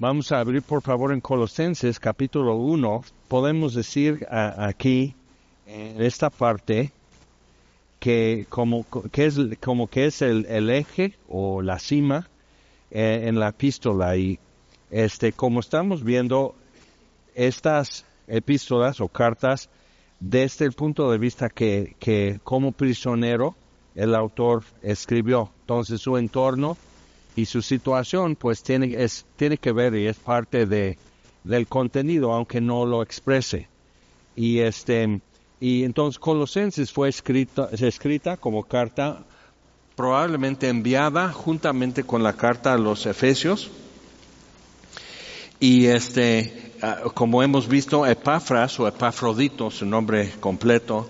Vamos a abrir por favor en Colosenses capítulo 1. Podemos decir aquí, en esta parte, que es el eje o la cima en la epístola. Y como estamos viendo estas epístolas o cartas desde el punto de vista que como prisionero el autor escribió. Entonces su entorno y su situación pues tiene que ver y es parte del contenido, aunque no lo exprese. Y entonces Colosenses fue escrita como carta, probablemente enviada juntamente con la carta a los Efesios. Y como hemos visto, Epafras o Epafrodito, su nombre completo,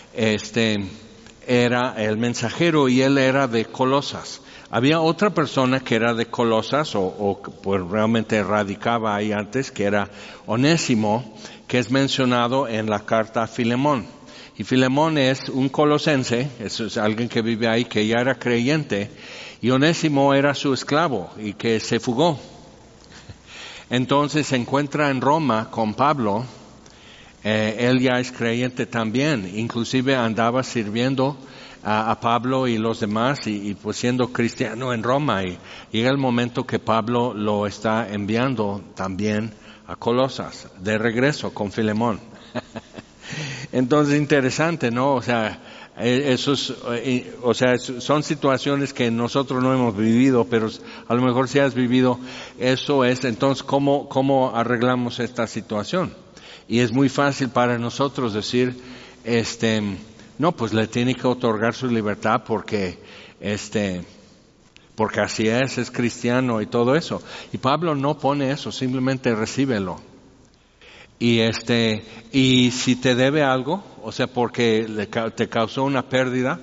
era el mensajero y él era de Colosas. Había otra persona que era de Colosas o pues realmente radicaba ahí antes, que era Onésimo, que es mencionado en la carta a Filemón. Y Filemón es un colosense, es alguien que vive ahí, que ya era creyente, y Onésimo era su esclavo y que se fugó. Entonces se encuentra en Roma con Pablo, él ya es creyente también, inclusive andaba sirviendo a Pablo y los demás y pues siendo cristiano en Roma, y llega el momento que Pablo lo está enviando también a Colosas, de regreso con Filemón. Entonces interesante, ¿no? O sea, son situaciones que nosotros no hemos vivido, pero a lo mejor si has vivido, eso es. Entonces, ¿cómo arreglamos esta situación? Y es muy fácil para nosotros decir, no, pues le tiene que otorgar su libertad porque así es cristiano y todo eso. Y Pablo no pone eso, simplemente recíbelo. Y si te debe algo, o sea, porque te causó una pérdida,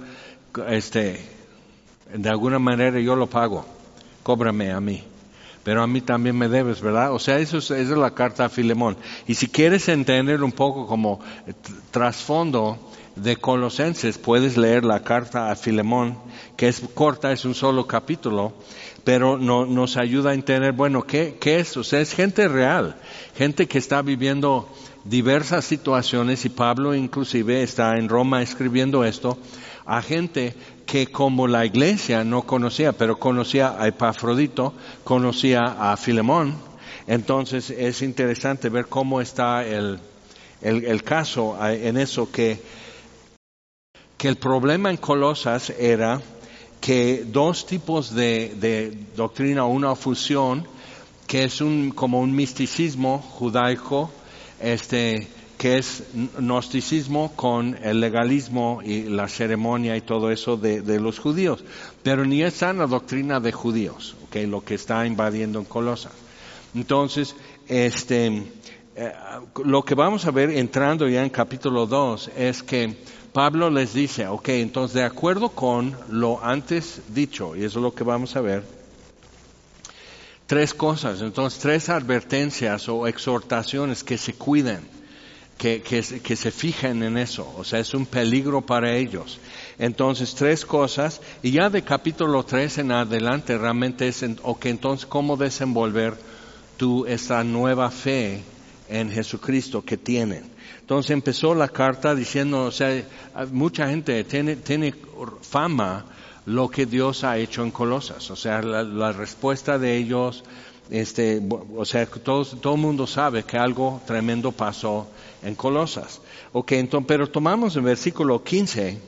de alguna manera yo lo pago, cóbrame a mí. Pero a mí también me debes, ¿verdad? O sea, esa es la carta a Filemón. Y si quieres entender un poco como trasfondo de Colosenses, puedes leer la carta a Filemón, que es corta, es un solo capítulo, pero nos ayuda a entender, bueno, ¿qué es? O sea, es gente real, gente que está viviendo diversas situaciones, y Pablo inclusive está en Roma escribiendo esto a gente que como la iglesia no conocía, pero conocía a Epafrodito, conocía a Filemón. Entonces es interesante ver cómo está el caso en eso, que el problema en Colosas era que dos tipos de doctrina, una fusión, que es como un misticismo judaico, que es gnosticismo con el legalismo y la ceremonia y todo eso de los judíos, pero ni es sana doctrina de judíos, okay, lo que está invadiendo en Colosas. Entonces, lo que vamos a ver entrando ya en capítulo 2 es que Pablo les dice, okay, entonces de acuerdo con lo antes dicho, y eso es lo que vamos a ver, tres cosas, entonces tres advertencias o exhortaciones que se cuiden, que se fijen en eso, o sea, es un peligro para ellos. Entonces, tres cosas, y ya de capítulo 3 en adelante realmente es, entonces, ¿cómo desenvolver esa nueva fe en Jesucristo que tienen? Entonces empezó la carta diciendo, o sea, mucha gente tiene fama lo que Dios ha hecho en Colosas, o sea, la respuesta de ellos, o sea, todo el mundo sabe que algo tremendo pasó en Colosas. Okay, entonces, pero tomamos el versículo 15,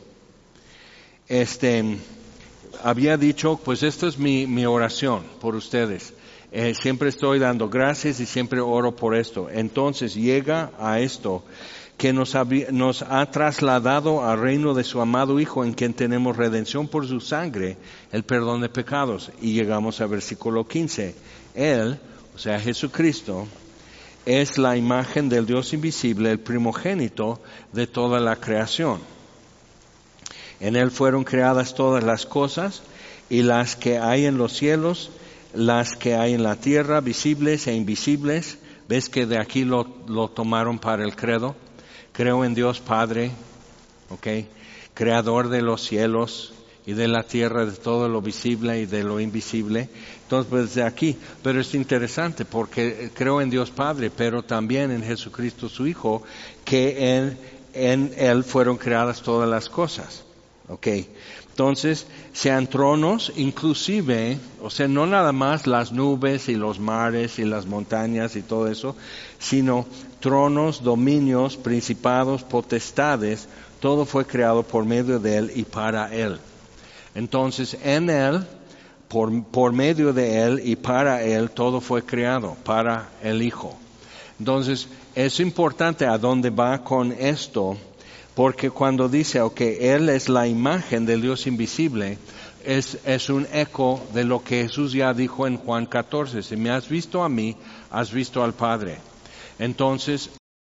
había dicho, pues esto es mi oración por ustedes. Siempre estoy dando gracias y siempre oro por esto. Entonces llega a esto, que nos ha trasladado al reino de su amado Hijo, en quien tenemos redención por su sangre, el perdón de pecados. Y llegamos al versículo 15. Él, o sea Jesucristo, es la imagen del Dios invisible, el primogénito de toda la creación. En Él fueron creadas todas las cosas, y las que hay en los cielos, las que hay en la tierra, visibles e invisibles. ¿Ves que de aquí lo tomaron para el credo? Creo en Dios Padre, creador de los cielos y de la tierra, de todo lo visible y de lo invisible. Entonces, pues de aquí, pero es interesante porque creo en Dios Padre, pero también en Jesucristo su Hijo, que en Él fueron creadas todas las cosas. Okay. Entonces, sean tronos, inclusive, o sea, no nada más las nubes y los mares y las montañas y todo eso, sino tronos, dominios, principados, potestades, todo fue creado por medio de Él y para Él. Entonces, en Él, por medio de Él y para Él, todo fue creado, para el Hijo. Entonces, es importante a dónde va con esto, porque cuando dice, Él es la imagen del Dios invisible, es un eco de lo que Jesús ya dijo en Juan 14, si me has visto a mí, has visto al Padre. Entonces,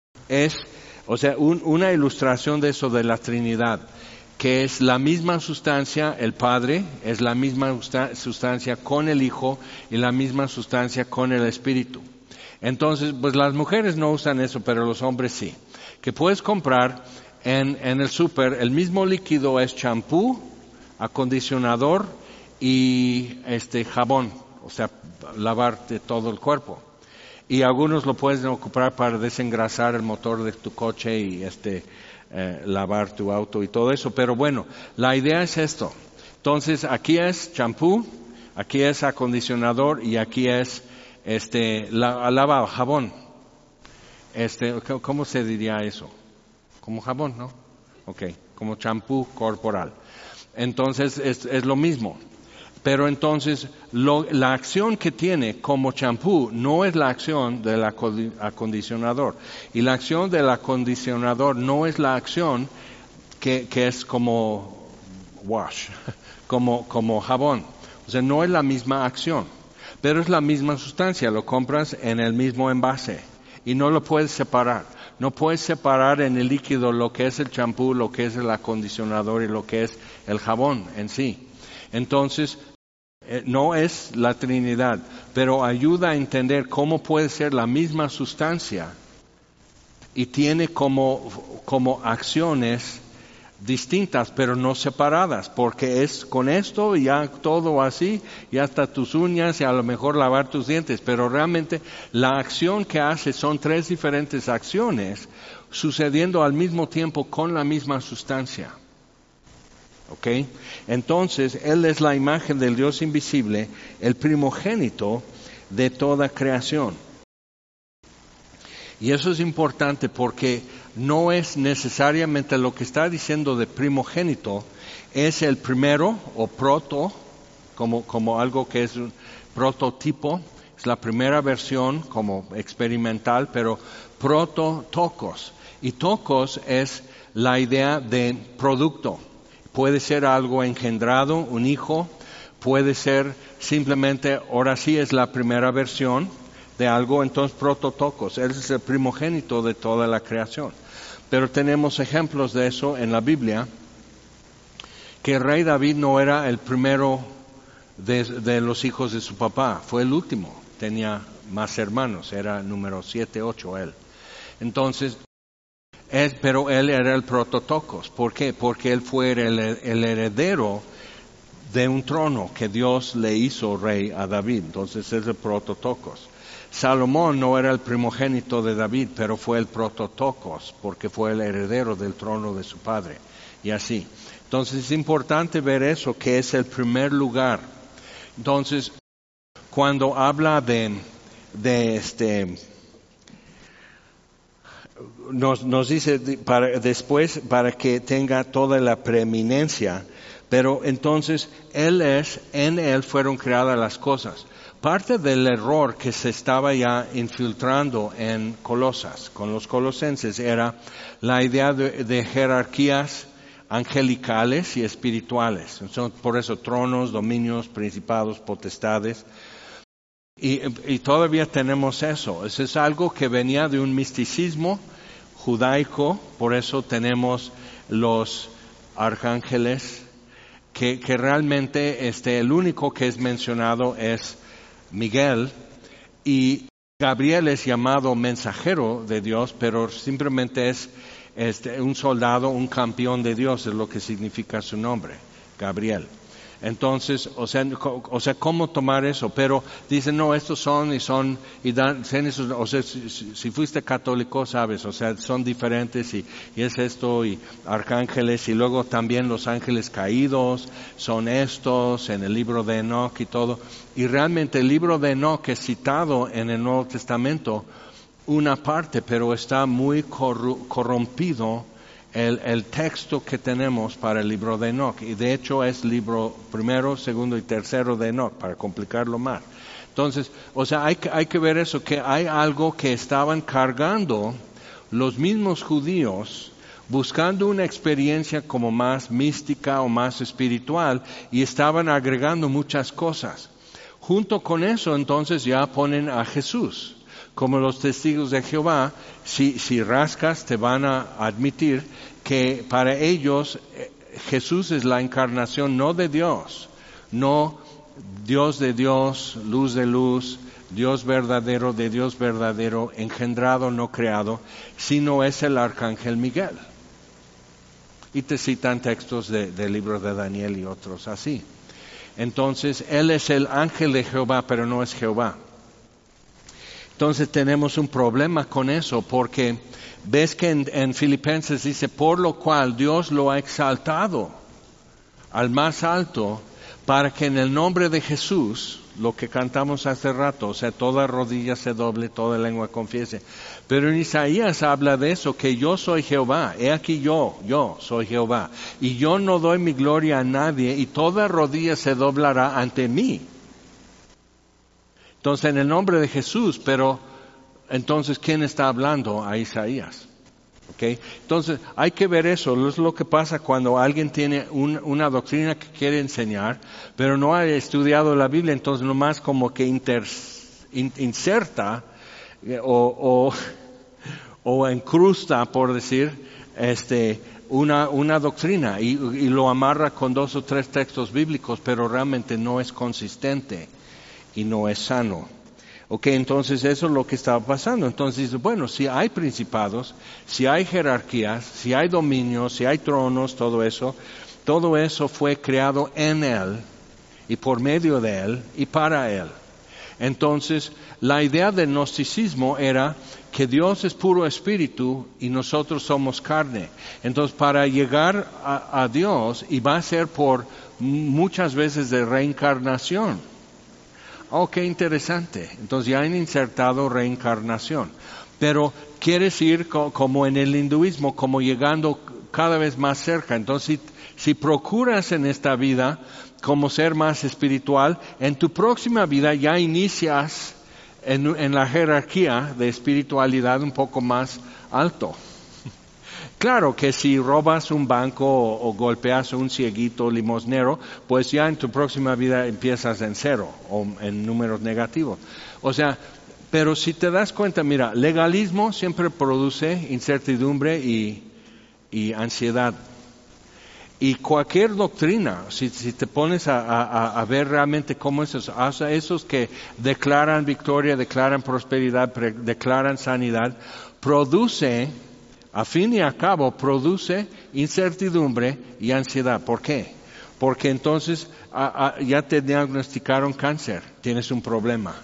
una ilustración de eso de la Trinidad, que es la misma sustancia, el Padre, es la misma sustancia con el Hijo y la misma sustancia con el Espíritu. Entonces, pues las mujeres no usan eso, pero los hombres sí. Que puedes comprar en el súper, el mismo líquido es champú, acondicionador y jabón, o sea, lavarte todo el cuerpo. Y algunos lo puedes ocupar para desengrasar el motor de tu coche y lavar tu auto y todo eso. Pero bueno, la idea es esto. Entonces, aquí es champú, aquí es acondicionador y aquí es lavado, jabón. ¿Cómo se diría eso? Como jabón, ¿no? Como champú corporal. Entonces, es lo mismo. Pero entonces, la acción que tiene como champú no es la acción del acondicionador. Y la acción del acondicionador no es la acción que es como wash, como jabón. O sea, no es la misma acción, pero es la misma sustancia. Lo compras en el mismo envase y no lo puedes separar. No puedes separar en el líquido lo que es el champú, lo que es el acondicionador y lo que es el jabón en sí. Entonces, no es la Trinidad, pero ayuda a entender cómo puede ser la misma sustancia y tiene como acciones distintas, pero no separadas, porque es con esto ya todo así, y hasta tus uñas y a lo mejor lavar tus dientes, pero realmente la acción que hace son 3 diferentes acciones sucediendo al mismo tiempo con la misma sustancia. Entonces, Él es la imagen del Dios invisible, el primogénito de toda creación. Y eso es importante porque no es necesariamente lo que está diciendo de primogénito, es el primero o proto, como algo que es un prototipo, es la primera versión como experimental, pero prototokos. Y tokos es la idea de producto. Puede ser algo engendrado, un hijo, puede ser simplemente, ahora sí es la primera versión de algo, entonces prototokos, él es el primogénito de toda la creación. Pero tenemos ejemplos de eso en la Biblia, que el rey David no era el primero de los hijos de su papá, fue el último, tenía más hermanos, era número 7, 8 él. Entonces, pero él era el prototokos. ¿Por qué? Porque él fue el heredero de un trono que Dios le hizo rey a David. Entonces es el prototokos. Salomón no era el primogénito de David, pero fue el prototokos, porque fue el heredero del trono de su padre. Y así. Entonces es importante ver eso, que es el primer lugar. Entonces, cuando habla nos dice después para que tenga toda la preeminencia, pero entonces en Él fueron creadas las cosas. Parte del error que se estaba ya infiltrando en Colosas, con los colosenses, era la idea de jerarquías angelicales y espirituales. Por eso tronos, dominios, principados, potestades. Y todavía tenemos eso. Eso es algo que venía de un misticismo judaico, por eso tenemos los arcángeles, que realmente el único que es mencionado es Miguel, y Gabriel es llamado mensajero de Dios, pero simplemente es un soldado, un campeón de Dios, es lo que significa su nombre. Gabriel. Entonces, o sea, ¿cómo tomar eso? Pero dicen, no, estos son, y dan, o sea, si fuiste católico, sabes, o sea, son diferentes, y es esto, y arcángeles, y luego también los ángeles caídos, son estos, en el libro de Enoch y todo. Y realmente el libro de Enoch es citado en el Nuevo Testamento, una parte, pero está muy corrompido el texto que tenemos para el libro de Enoch, y de hecho es libro primero, segundo y tercero de Enoch, para complicarlo más. Entonces, o sea, hay que ver eso, que hay algo que estaban cargando los mismos judíos, buscando una experiencia como más mística o más espiritual, y estaban agregando muchas cosas. Junto con eso, entonces ya ponen a Jesús. Como los testigos de Jehová, si rascas te van a admitir que para ellos Jesús es la encarnación no de Dios, no Dios de Dios, luz de luz, Dios verdadero de Dios verdadero, engendrado, no creado, sino es el arcángel Miguel. Y te citan textos del libro de Daniel y otros así. Entonces, él es el ángel de Jehová, pero no es Jehová. Entonces tenemos un problema con eso, porque ves que en Filipenses dice, por lo cual Dios lo ha exaltado al más alto, para que en el nombre de Jesús, lo que cantamos hace rato, o sea, toda rodilla se doble, toda lengua confiese. Pero en Isaías habla de eso, que yo soy Jehová, he aquí yo soy Jehová, y yo no doy mi gloria a nadie, y toda rodilla se doblará ante mí. Entonces, en el nombre de Jesús, pero entonces, ¿quién está hablando? A Isaías. ¿Okay? Entonces, hay que ver eso. Es lo que pasa cuando alguien tiene una doctrina que quiere enseñar, pero no ha estudiado la Biblia, entonces nomás como que inserta o incrusta, por decir, una doctrina y lo amarra con 2 o 3 textos bíblicos, pero realmente no es consistente y no es sano. Ok, entonces eso es lo que estaba pasando. Entonces, bueno, si hay principados, si hay jerarquías, si hay dominios, si hay tronos, todo eso fue creado en Él y por medio de Él y para Él. Entonces, la idea del gnosticismo era que Dios es puro espíritu y nosotros somos carne. Entonces, para llegar a Dios, y va a ser por muchas veces de reencarnación. Oh, qué interesante. Entonces ya han insertado reencarnación. Pero quieres ir como en el hinduismo, como llegando cada vez más cerca. Entonces, si procuras en esta vida como ser más espiritual, en tu próxima vida ya inicias en la jerarquía de espiritualidad un poco más alto. Claro que si robas un banco o golpeas a un cieguito limosnero, pues ya en tu próxima vida empiezas en 0 o en números negativos. O sea, pero si te das cuenta, mira, legalismo siempre produce incertidumbre y ansiedad. Y cualquier doctrina, si te pones a ver realmente cómo es eso, o sea, esos que declaran victoria, declaran prosperidad, declaran sanidad, produce... A fin y a cabo produce incertidumbre y ansiedad. ¿Por qué? Porque entonces ya te diagnosticaron cáncer, tienes un problema.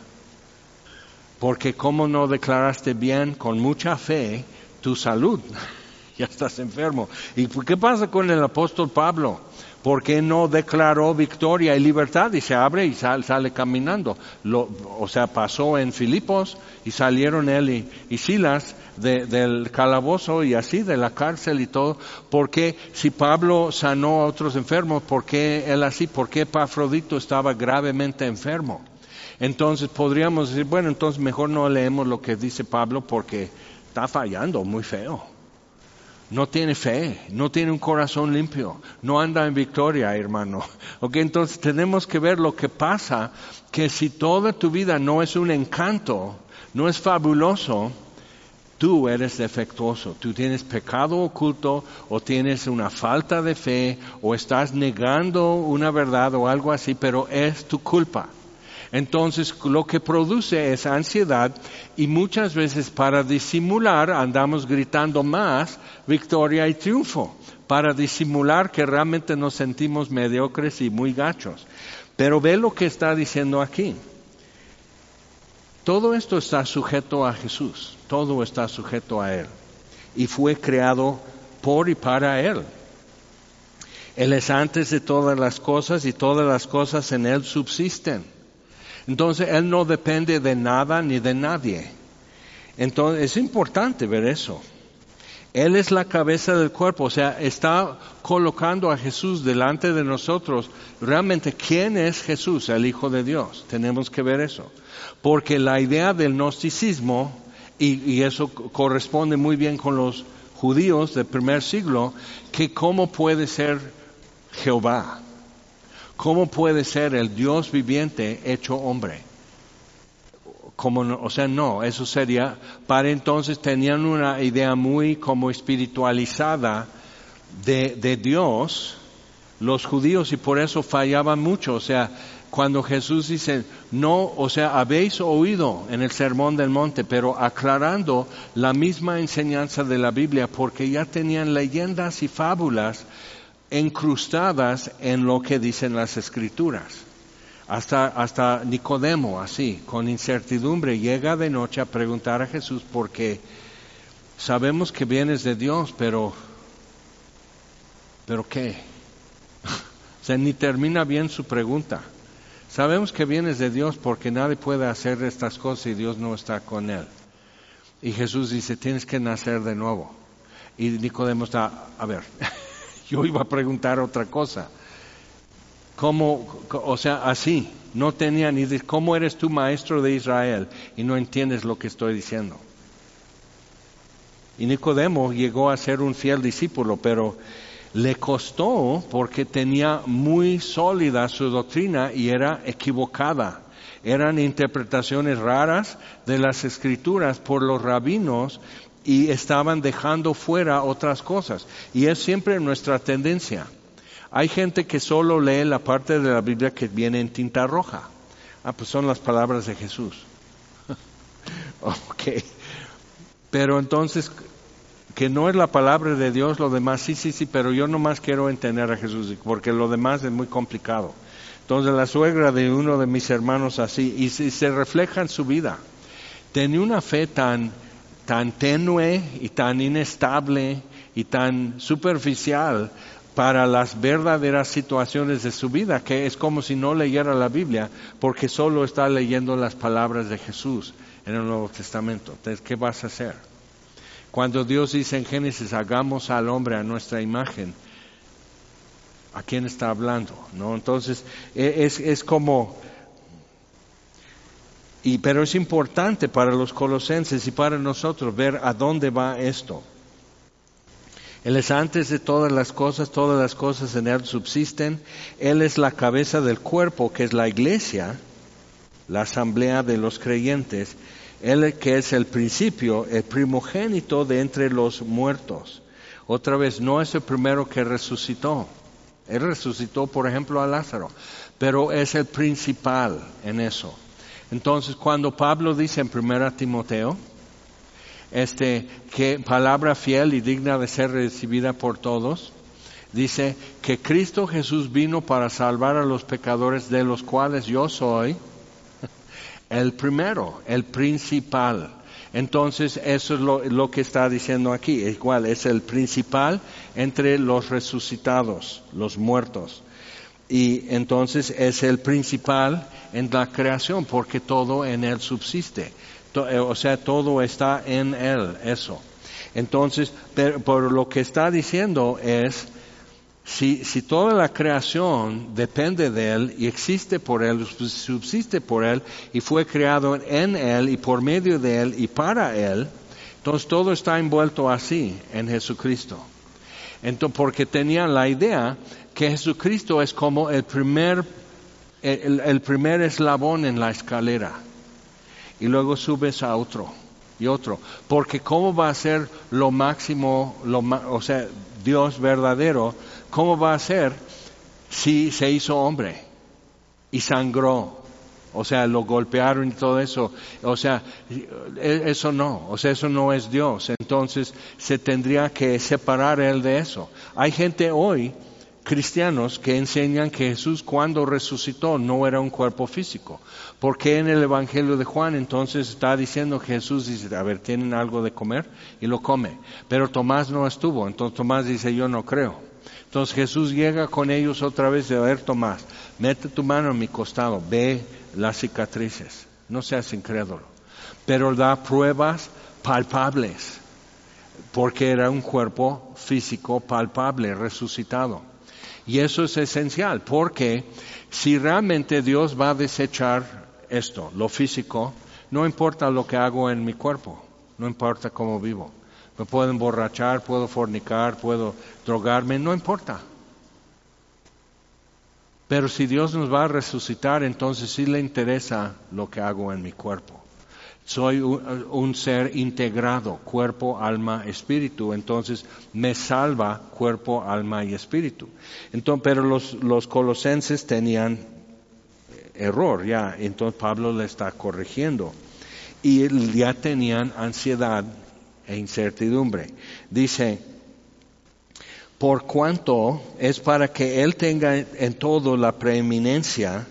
Porque ¿cómo no declaraste bien con mucha fe tu salud? Ya estás enfermo. ¿Y qué pasa con el apóstol Pablo? ¿Por qué no declaró victoria y libertad? Y se abre y sale caminando. O sea, pasó en Filipos y salieron él y Silas del calabozo y así, de la cárcel y todo. ¿Por qué si Pablo sanó a otros enfermos? ¿Por qué él así? ¿Por qué Epafrodito estaba gravemente enfermo? Entonces podríamos decir, bueno, entonces mejor no leemos lo que dice Pablo porque está fallando muy feo. No tiene fe, no tiene un corazón limpio, no anda en victoria, hermano. Ok, entonces tenemos que ver lo que pasa, que si toda tu vida no es un encanto, no es fabuloso, tú eres defectuoso. Tú tienes pecado oculto, o tienes una falta de fe, o estás negando una verdad o algo así, pero es tu culpa. Entonces lo que produce es ansiedad y muchas veces para disimular andamos gritando más victoria y triunfo. para disimular que realmente nos sentimos mediocres y muy gachos. Pero ve lo que está diciendo aquí. Todo esto está sujeto a Jesús, todo está sujeto a Él. Y fue creado por y para Él. Él es antes de todas las cosas y todas las cosas en Él subsisten. Entonces Él no depende de nada ni de nadie. Entonces es importante ver eso. Él es la cabeza del cuerpo, o sea, está colocando a Jesús delante de nosotros. Realmente, ¿quién es Jesús? El Hijo de Dios. Tenemos que ver eso. Porque la idea del gnosticismo, y eso corresponde muy bien con los judíos del primer siglo, que cómo puede ser Jehová, cómo puede ser el Dios viviente hecho hombre. No, eso sería, para entonces tenían una idea muy como espiritualizada de Dios, los judíos, y por eso fallaban mucho. O sea, cuando Jesús dice, no, o sea, habéis oído en el Sermón del Monte, pero aclarando la misma enseñanza de la Biblia, porque ya tenían leyendas y fábulas incrustadas en lo que dicen las Escrituras. Hasta Nicodemo, así, con incertidumbre, llega de noche a preguntar a Jesús, porque sabemos que vienes de Dios, pero ¿qué? O sea, ni termina bien su pregunta. Sabemos que vienes de Dios porque nadie puede hacer estas cosas y Dios no está con él. Y Jesús dice, tienes que nacer de nuevo. Y Nicodemo está, a ver, yo iba a preguntar otra cosa. ¿Cómo? O sea, así, no tenía ni idea. ¿Cómo eres tú maestro de Israel y no entiendes lo que estoy diciendo? Y Nicodemo llegó a ser un fiel discípulo, pero le costó porque tenía muy sólida su doctrina y era equivocada. Eran interpretaciones raras de las Escrituras por los rabinos y estaban dejando fuera otras cosas. Y es siempre nuestra tendencia. Hay gente que solo lee la parte de la Biblia que viene en tinta roja. Pues son las palabras de Jesús. Ok. Pero entonces, que no es la palabra de Dios, lo demás sí, pero yo nomás quiero entender a Jesús, porque lo demás es muy complicado. Entonces la suegra de uno de mis hermanos así, y se refleja en su vida. Tenía una fe tan tenue y tan inestable y tan superficial para las verdaderas situaciones de su vida, que es como si no leyera la Biblia, porque solo está leyendo las palabras de Jesús en el Nuevo Testamento. Entonces, ¿qué vas a hacer? Cuando Dios dice en Génesis, hagamos al hombre a nuestra imagen, ¿a quién está hablando? ¿No? Entonces, es como... pero es importante para los colosenses y para nosotros ver a dónde va esto. Él es antes de todas las cosas en Él subsisten. Él es la cabeza del cuerpo, que es la iglesia, la asamblea de los creyentes. Él que es el principio, el primogénito de entre los muertos. Otra vez, no es el primero que resucitó. Él resucitó, por ejemplo, a Lázaro, pero es el principal en eso. Entonces, cuando Pablo dice en 1 Timoteo, que palabra fiel y digna de ser recibida por todos, dice que Cristo Jesús vino para salvar a los pecadores, de los cuales yo soy el primero, el principal. Entonces eso es lo que está diciendo aquí, igual es el principal entre los resucitados, los muertos. Y entonces es el principal en la creación, porque todo en Él subsiste. O sea, todo está en Él, eso. Entonces, por lo que está diciendo es, si toda la creación depende de Él y existe por Él, subsiste por Él y fue creado en Él y por medio de Él y para Él, entonces todo está envuelto así en Jesucristo. Entonces, porque tenían la idea que Jesucristo es como el primer eslabón en la escalera. Y luego subes a otro y otro. Porque ¿cómo va a ser lo máximo, o sea, Dios verdadero, cómo va a ser si se hizo hombre y sangró O sea, lo golpearon y todo eso. O sea, eso no. O sea, eso no es Dios. Entonces, se tendría que separar Él de eso. Hay gente hoy, cristianos, que enseñan que Jesús cuando resucitó no era un cuerpo físico. Porque en el Evangelio de Juan entonces está diciendo que Jesús dice, a ver, ¿tienen algo de comer? Y lo come. Pero Tomás no estuvo. Entonces Tomás dice, yo no creo. Entonces Jesús llega con ellos otra vez y a ver, Tomás, mete tu mano en mi costado, ve las cicatrices, no seas incrédulo, pero da pruebas palpables, porque era un cuerpo físico palpable, resucitado. Y eso es esencial, porque si realmente Dios va a desechar esto, lo físico, no importa lo que hago en mi cuerpo, no importa cómo vivo. Me puedo emborrachar, puedo fornicar, puedo drogarme, no importa. Pero si Dios nos va a resucitar, entonces sí le interesa lo que hago en mi cuerpo. Soy un ser integrado, cuerpo, alma, espíritu. Entonces me salva cuerpo, alma y espíritu. Entonces, pero los colosenses tenían error ya. Entonces Pablo le está corrigiendo. Y ya tenían ansiedad e incertidumbre. Dice, por cuanto es para que Él tenga en todo la preeminencia,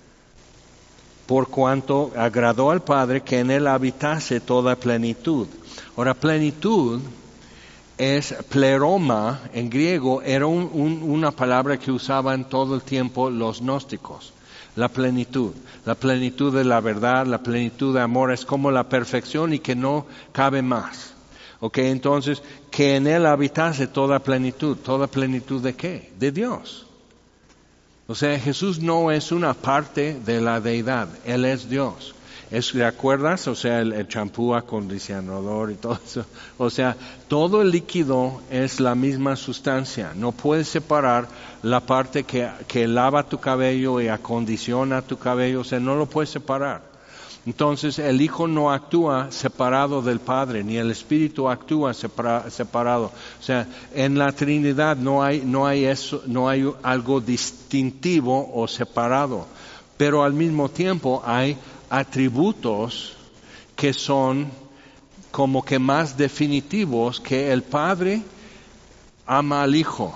por cuanto agradó al Padre que en Él habitase toda plenitud. Ahora, plenitud es pleroma, en griego, era una palabra que usaban todo el tiempo los gnósticos. La plenitud de la verdad, la plenitud de amor, es como la perfección y que no cabe más. Okay, entonces, que en Él habitase toda plenitud ¿de qué? De Dios. O sea, Jesús no es una parte de la deidad, Él es Dios. ¿Te acuerdas? O sea, el champú acondicionador y todo eso. O sea, todo el líquido es la misma sustancia. No puedes separar la parte que lava tu cabello y acondiciona tu cabello. O sea, no lo puedes separar. Entonces el Hijo no actúa separado del Padre, ni el Espíritu actúa separado. O sea, en la Trinidad no hay eso, no hay algo distintivo o separado. Pero al mismo tiempo hay atributos que son como que más definitivos, que el Padre ama al Hijo.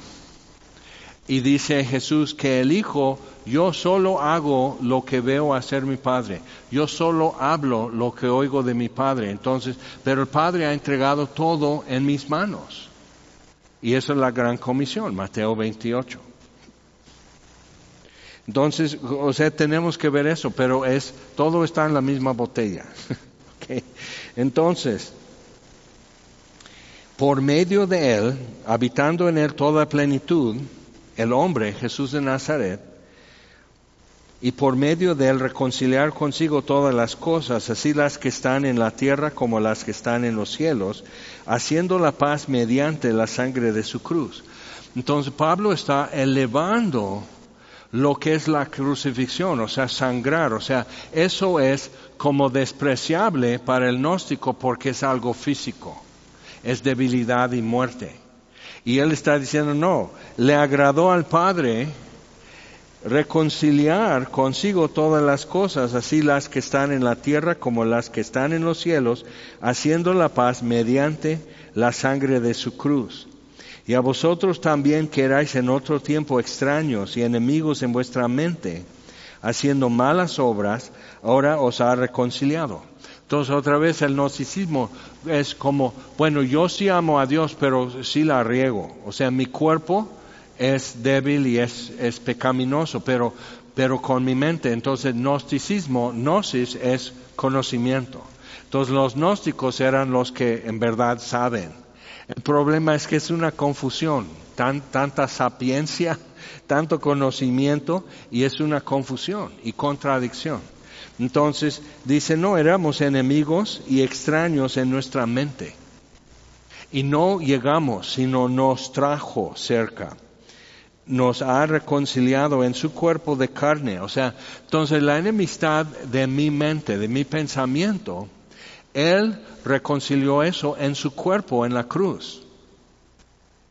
Y dice Jesús que el Hijo, yo solo hago lo que veo hacer mi Padre. Yo solo hablo lo que oigo de mi Padre. Entonces, pero el Padre ha entregado todo en mis manos. Y esa es la gran comisión, Mateo 28. Entonces, o sea, tenemos que ver eso, pero todo está en la misma botella. Okay. Entonces, por medio de Él, habitando en Él toda plenitud, el hombre, Jesús de Nazaret, y por medio de Él reconciliar consigo todas las cosas, así las que están en la tierra como las que están en los cielos, haciendo la paz mediante la sangre de su cruz. Entonces Pablo está elevando lo que es la crucifixión, o sea, sangrar, o sea, eso es como despreciable para el gnóstico porque es algo físico, es debilidad y muerte. Y él está diciendo, no, le agradó al Padre reconciliar consigo todas las cosas, así las que están en la tierra como las que están en los cielos, haciendo la paz mediante la sangre de su cruz. Y a vosotros también que erais en otro tiempo extraños y enemigos en vuestra mente, haciendo malas obras, ahora os ha reconciliado. Entonces otra vez el gnosticismo es como, bueno, yo sí amo a Dios, pero sí la riego. O sea, mi cuerpo es débil y es pecaminoso, pero con mi mente. Entonces gnosticismo, gnosis es conocimiento. Entonces los gnósticos eran los que en verdad saben. El problema es que es una confusión, tanta sapiencia, tanto conocimiento, y es una confusión y contradicción. Entonces dice, no, éramos enemigos y extraños en nuestra mente. Y no llegamos, sino nos trajo cerca. Nos ha reconciliado en su cuerpo de carne. O sea, entonces la enemistad de mi mente, de mi pensamiento, Él reconcilió eso en su cuerpo, en la cruz.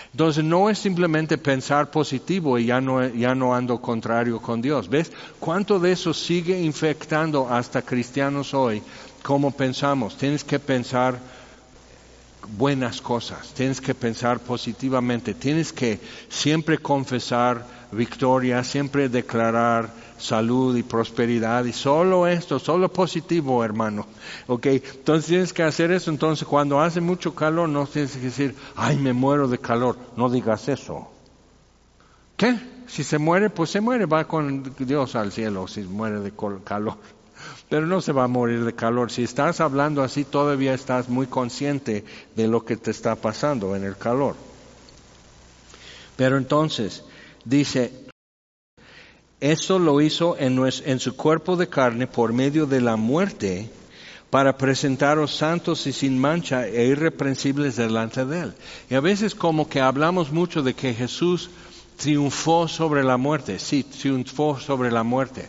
Entonces no es simplemente pensar positivo y ya no ando contrario con Dios. ¿Ves? ¿Cuánto de eso sigue infectando hasta cristianos hoy? ¿Cómo pensamos? Tienes que pensar buenas cosas, tienes que pensar positivamente, tienes que siempre confesar victoria, siempre declarar salud y prosperidad y solo esto, solo positivo, hermano. Okay, entonces tienes que hacer eso. Entonces cuando hace mucho calor no tienes que decir, ay, me muero de calor. No digas eso. ¿Qué? Si se muere, pues se muere, va con Dios al cielo si muere de calor. Pero no se va a morir de calor. Si estás hablando así, todavía estás muy consciente de lo que te está pasando en el calor. Pero entonces, dice, esto lo hizo en su cuerpo de carne por medio de la muerte, para presentaros santos y sin mancha e irreprensibles delante de Él. Y a veces como que hablamos mucho de que Jesús triunfó sobre la muerte. Sí, triunfó sobre la muerte.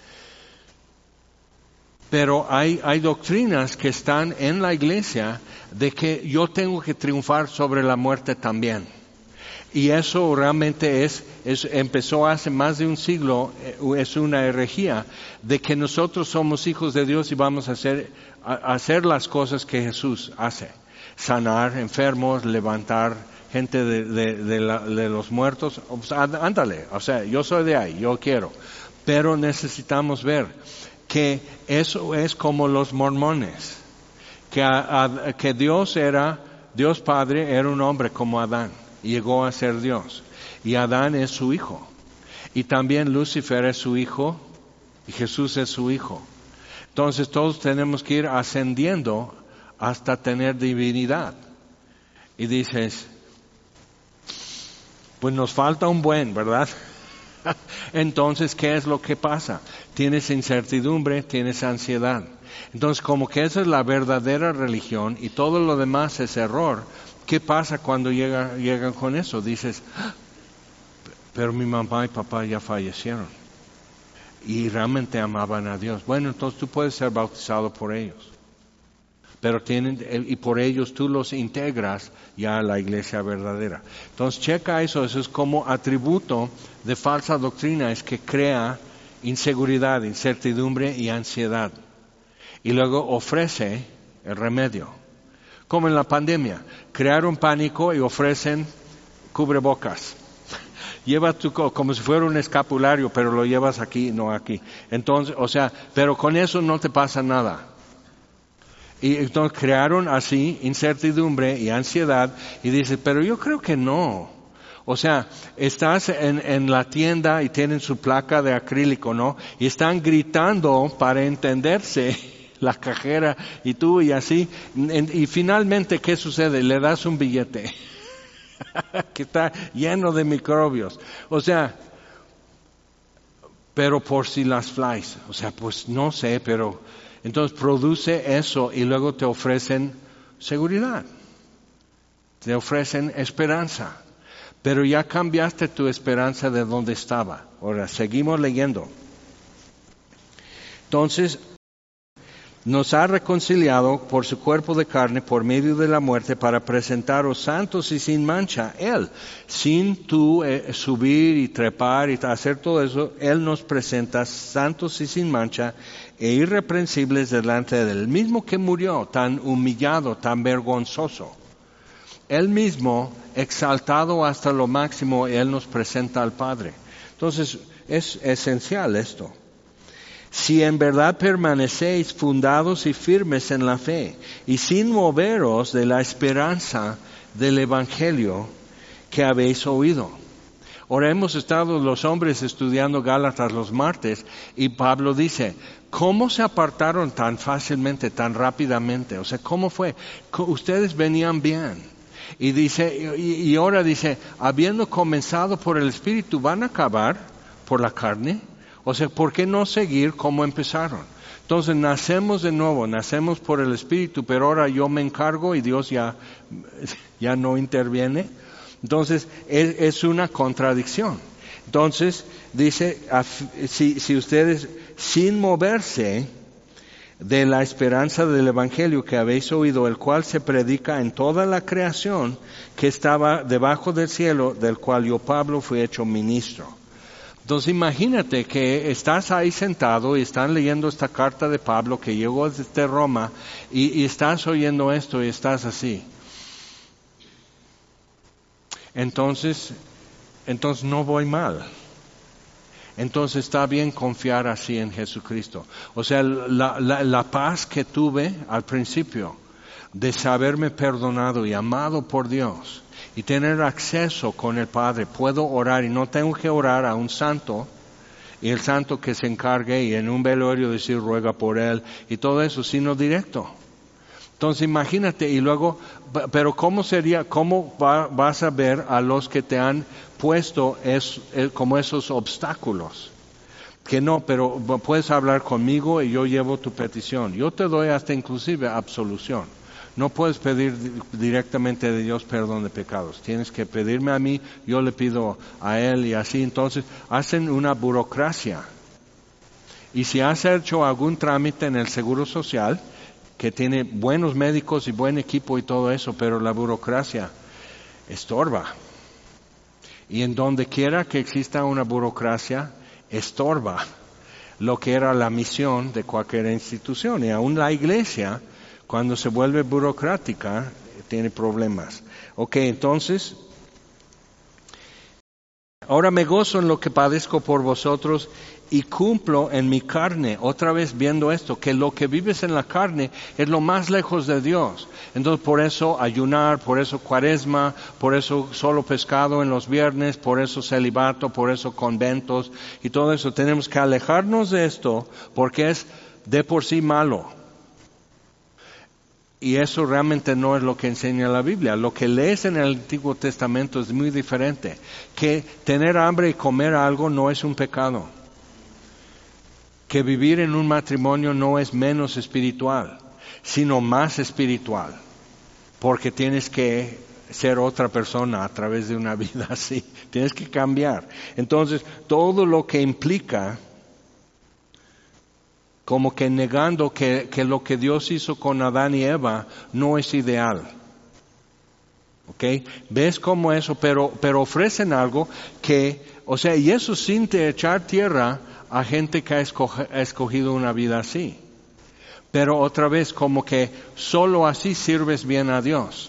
Pero hay doctrinas que están en la iglesia de que yo tengo que triunfar sobre la muerte también. Y eso realmente empezó hace más de un siglo, es una herejía, de que nosotros somos hijos de Dios y vamos a hacer las cosas que Jesús hace. Sanar enfermos, levantar gente de los muertos. Ándale, o sea, yo soy de ahí, yo quiero. Pero necesitamos ver que eso es como los mormones, que Dios Padre era un hombre como Adán, y llegó a ser Dios, y Adán es su hijo, y también Lucifer es su hijo, y Jesús es su hijo. Entonces todos tenemos que ir ascendiendo hasta tener divinidad. Y dices, pues nos falta un buen, ¿verdad? Entonces, ¿qué es lo que pasa? Tienes incertidumbre, tienes ansiedad. Entonces, como que esa es la verdadera religión y todo lo demás es error. ¿Qué pasa cuando llegan con eso? Dices, pero mi mamá y papá ya fallecieron y realmente amaban a Dios. Bueno, entonces tú puedes ser bautizado por ellos. Pero y por ellos tú los integras ya a la iglesia verdadera. Entonces checa eso es como atributo de falsa doctrina, es que crea inseguridad, incertidumbre y ansiedad. Y luego ofrece el remedio. Como en la pandemia, crearon pánico y ofrecen cubrebocas. Lleva como si fuera un escapulario, pero lo llevas aquí, no aquí. Entonces, pero con eso no te pasa nada. Y entonces crearon así incertidumbre y ansiedad y dices, pero yo creo que no. O sea, estás en la tienda y tienen su placa de acrílico, ¿no? Y están gritando para entenderse la cajera y tú y así. Y finalmente, ¿qué sucede? Le das un billete que está lleno de microbios. O sea, pero por si las flies. O sea, pues no sé, pero entonces produce eso y luego te ofrecen seguridad, te ofrecen esperanza, pero ya cambiaste tu esperanza de donde estaba. Ahora, seguimos leyendo. Entonces, nos ha reconciliado por su cuerpo de carne por medio de la muerte para presentaros santos y sin mancha. Él, sin tú subir y trepar y hacer todo eso, Él nos presenta santos y sin mancha e irreprensibles delante del mismo que murió, tan humillado, tan vergonzoso. Él mismo, exaltado hasta lo máximo, Él nos presenta al Padre. Entonces, es esencial esto. Si en verdad permanecéis fundados y firmes en la fe, y sin moveros de la esperanza del Evangelio que habéis oído. Ahora hemos estado los hombres estudiando Gálatas los martes, y Pablo dice, ¿cómo se apartaron tan fácilmente, tan rápidamente? O sea, ¿cómo fue? Ustedes venían bien. Y dice, y ahora dice, habiendo comenzado por el Espíritu, ¿van a acabar por la carne? O sea, ¿por qué no seguir como empezaron? Entonces nacemos de nuevo, nacemos por el Espíritu, pero ahora yo me encargo y Dios ya no interviene. Entonces es una contradicción. Entonces dice, si ustedes sin moverse de la esperanza del Evangelio que habéis oído, el cual se predica en toda la creación que estaba debajo del cielo, del cual yo, Pablo, fui hecho ministro. Entonces imagínate que estás ahí sentado y están leyendo esta carta de Pablo que llegó desde Roma y estás oyendo esto y estás así. Entonces no voy mal. Entonces está bien confiar así en Jesucristo. O sea, la paz que tuve al principio de saberme perdonado y amado por Dios y tener acceso con el Padre, puedo orar y no tengo que orar a un santo y el santo que se encargue y en un velorio decir ruega por él y todo eso, sino directo. Entonces imagínate y luego, pero ¿cómo vas a ver a los que te han puesto como esos obstáculos? Que no, pero puedes hablar conmigo y yo llevo tu petición. Yo te doy hasta inclusive absolución. No puedes pedir directamente de Dios perdón de pecados. Tienes que pedirme a mí, yo le pido a Él y así. Entonces hacen una burocracia. Y si has hecho algún trámite en el Seguro Social, que tiene buenos médicos y buen equipo y todo eso, pero la burocracia estorba. Y en donde quiera que exista una burocracia, estorba lo que era la misión de cualquier institución. Y aún la iglesia, cuando se vuelve burocrática, tiene problemas. Ok, entonces, ahora me gozo en lo que padezco por vosotros y cumplo en mi carne, otra vez viendo esto, que lo que vives en la carne es lo más lejos de Dios. Entonces por eso ayunar, por eso cuaresma, por eso solo pescado en los viernes, por eso celibato, por eso conventos y todo eso. Tenemos que alejarnos de esto porque es de por sí malo. Y eso realmente no es lo que enseña la Biblia. Lo que lees en el Antiguo Testamento es muy diferente. Que tener hambre y comer algo no es un pecado. Que vivir en un matrimonio no es menos espiritual, sino más espiritual, porque tienes que ser otra persona a través de una vida así, tienes que cambiar. Entonces, todo lo que implica, como que negando que lo que Dios hizo con Adán y Eva no es ideal. ¿Ok? ¿Ves cómo eso? Pero ofrecen algo que, o sea, y eso sin te echar tierra a gente que ha escogido una vida así. Pero otra vez, como que solo así sirves bien a Dios.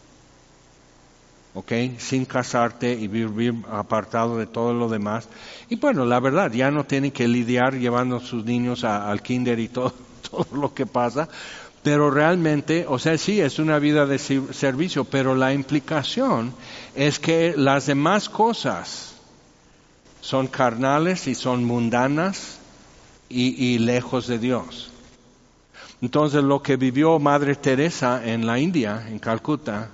¿Ok? Sin casarte y vivir apartado de todo lo demás. Y bueno, la verdad, ya no tienen que lidiar llevando a sus niños al kinder y todo lo que pasa. Pero realmente, o sea, sí, es una vida de servicio, pero la implicación es que las demás cosas son carnales y son mundanas y lejos de Dios. Entonces lo que vivió Madre Teresa en la India, en Calcuta,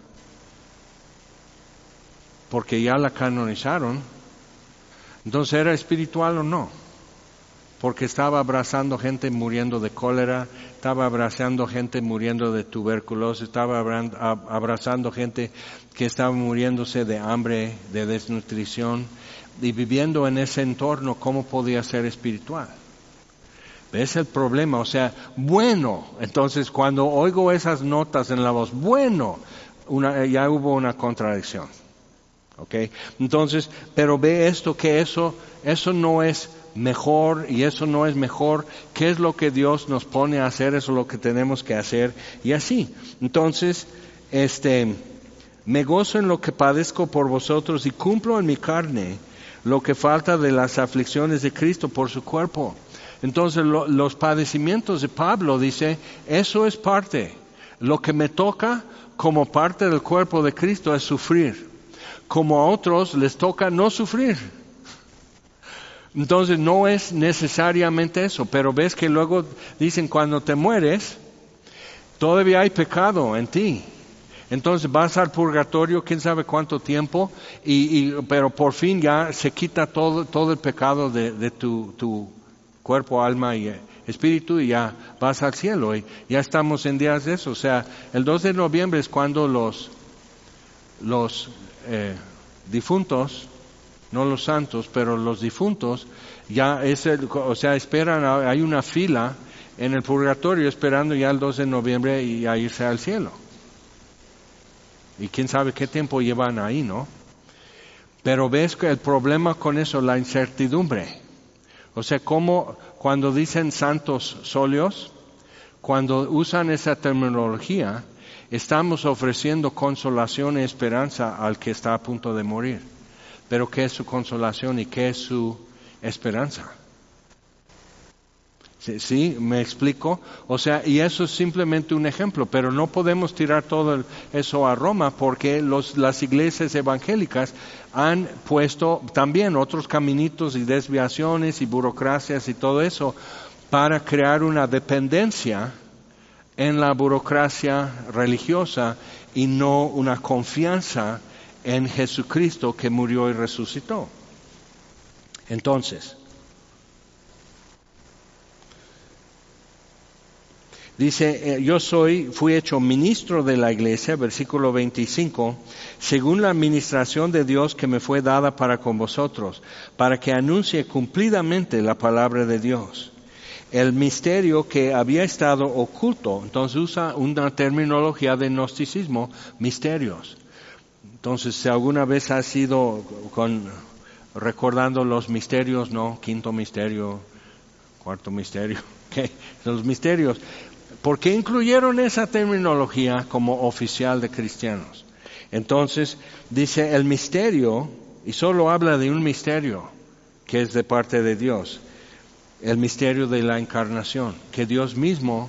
porque ya la canonizaron, entonces ¿era espiritual o no? Porque estaba abrazando gente muriendo de cólera, estaba abrazando gente muriendo de tuberculosis, estaba abrazando gente que estaba muriéndose de hambre, de desnutrición, y viviendo en ese entorno, ¿cómo podía ser espiritual? ¿Ves el problema? O sea, bueno, entonces cuando oigo esas notas en la voz, bueno, ya hubo una contradicción. ¿Ok? Entonces, pero ve esto, que eso no es mejor y eso no es mejor. ¿Qué es lo que Dios nos pone a hacer? Eso es lo que tenemos que hacer. Y así. Entonces, me gozo en lo que padezco por vosotros y cumplo en mi carne lo que falta de las aflicciones de Cristo por su cuerpo. Entonces los padecimientos de Pablo, dice, eso es parte. Lo que me toca como parte del cuerpo de Cristo es sufrir. Como a otros les toca no sufrir. Entonces no es necesariamente eso, pero ves que luego dicen cuando te mueres, todavía hay pecado en ti. Entonces vas al purgatorio, quién sabe cuánto tiempo, pero por fin ya se quita todo el pecado de tu cuerpo, alma y espíritu y ya vas al cielo. Y ya estamos en días de eso. O sea, el 2 de noviembre es cuando los difuntos, no los santos, pero los difuntos, ya esperan, hay una fila en el purgatorio esperando ya el 2 de noviembre y a irse al cielo. Y quién sabe qué tiempo llevan ahí, ¿no? Pero ves que el problema con eso, la incertidumbre. O sea, como cuando dicen santos solios, cuando usan esa terminología, estamos ofreciendo consolación y esperanza al que está a punto de morir. Pero ¿qué es su consolación y qué es su esperanza? ¿Sí? ¿Me explico? O sea, y eso es simplemente un ejemplo, pero no podemos tirar todo eso a Roma porque las iglesias evangélicas han puesto también otros caminitos y desviaciones y burocracias y todo eso para crear una dependencia en la burocracia religiosa y no una confianza en Jesucristo que murió y resucitó. Entonces, dice, fui hecho ministro de la iglesia, versículo 25, según la administración de Dios que me fue dada para con vosotros, para que anuncie cumplidamente la palabra de Dios. El misterio que había estado oculto, entonces usa una terminología de gnosticismo, misterios. Entonces, si alguna vez has ido recordando los misterios, ¿no? Quinto misterio, cuarto misterio, ¿qué? Los misterios. ¿Por qué incluyeron esa terminología como oficial de cristianos? Entonces, dice el misterio, y solo habla de un misterio, que es de parte de Dios. El misterio de la encarnación, que Dios mismo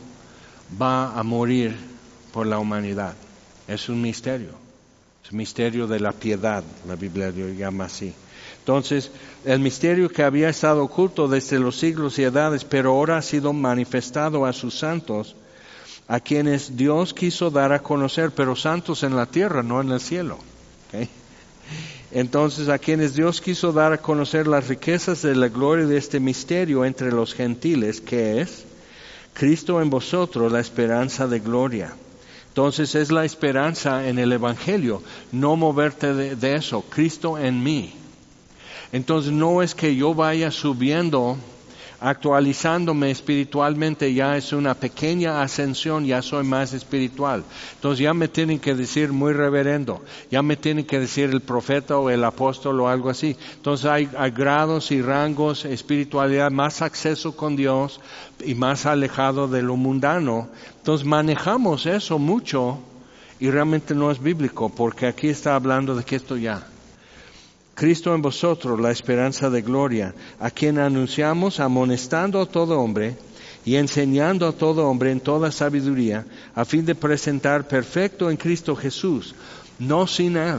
va a morir por la humanidad. Es un misterio. Es un misterio de la piedad, la Biblia lo llama así. Entonces, el misterio que había estado oculto desde los siglos y edades, pero ahora ha sido manifestado a sus santos, a quienes Dios quiso dar a conocer, pero santos en la tierra, no en el cielo. ¿Okay? Entonces, a quienes Dios quiso dar a conocer las riquezas de la gloria de este misterio entre los gentiles, que es Cristo en vosotros, la esperanza de gloria. Entonces, es la esperanza en el Evangelio, no moverte de eso, Cristo en mí. Entonces, no es que yo vaya subiendo, actualizándome espiritualmente, ya es una pequeña ascensión, ya soy más espiritual. Entonces ya me tienen que decir muy reverendo, ya me tienen que decir el profeta o el apóstol o algo así. Entonces hay grados y rangos, espiritualidad, más acceso con Dios y más alejado de lo mundano. Entonces manejamos eso mucho y realmente no es bíblico, porque aquí está hablando de que esto ya. Cristo en vosotros, la esperanza de gloria, a quien anunciamos amonestando a todo hombre y enseñando a todo hombre en toda sabiduría, a fin de presentar perfecto en Cristo Jesús, no sin Él.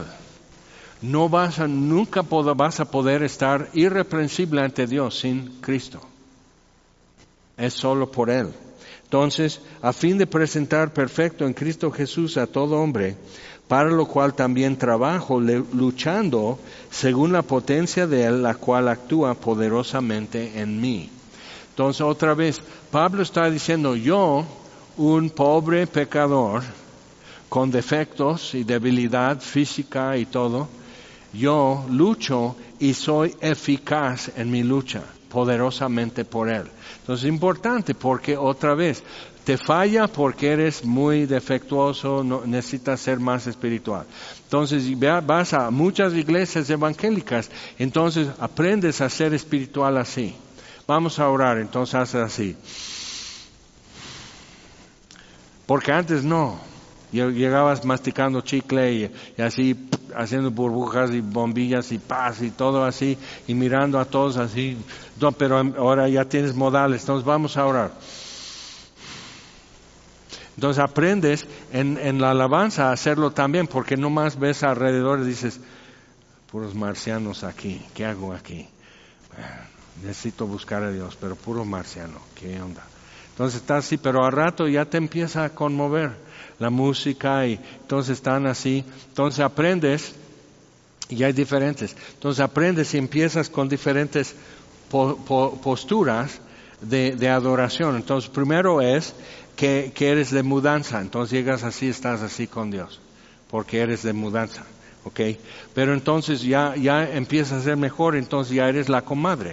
Nunca vas a poder estar irreprensible ante Dios sin Cristo. Es solo por Él. Entonces, a fin de presentar perfecto en Cristo Jesús a todo hombre, para lo cual también trabajo luchando según la potencia de Él, la cual actúa poderosamente en mí. Entonces, otra vez, Pablo está diciendo, yo, un pobre pecador, con defectos y debilidad física y todo, yo lucho y soy eficaz en mi lucha, poderosamente por Él. Entonces, es importante porque otra vez, te falla porque eres muy defectuoso, necesitas ser más espiritual. Entonces vas a muchas iglesias evangélicas, entonces aprendes a ser espiritual así. Vamos a orar, entonces haces así. Porque antes no. Llegabas masticando chicle y así haciendo burbujas y bombillas y paz y todo así y mirando a todos así. No, pero ahora ya tienes modales, entonces vamos a orar. Entonces aprendes en la alabanza a hacerlo también, porque no más ves alrededor y dices, puros marcianos aquí, ¿qué hago aquí? Necesito buscar a Dios, pero puro marciano, ¿qué onda? Entonces estás así, pero al rato ya te empieza a conmover la música y entonces están así. Entonces aprendes y hay diferentes. Entonces aprendes y empiezas con diferentes posturas de adoración. Entonces primero es que eres de mudanza, entonces llegas así, estás así con Dios, porque eres de mudanza, ¿ok? Pero entonces ya empiezas a ser mejor, entonces ya eres la comadre,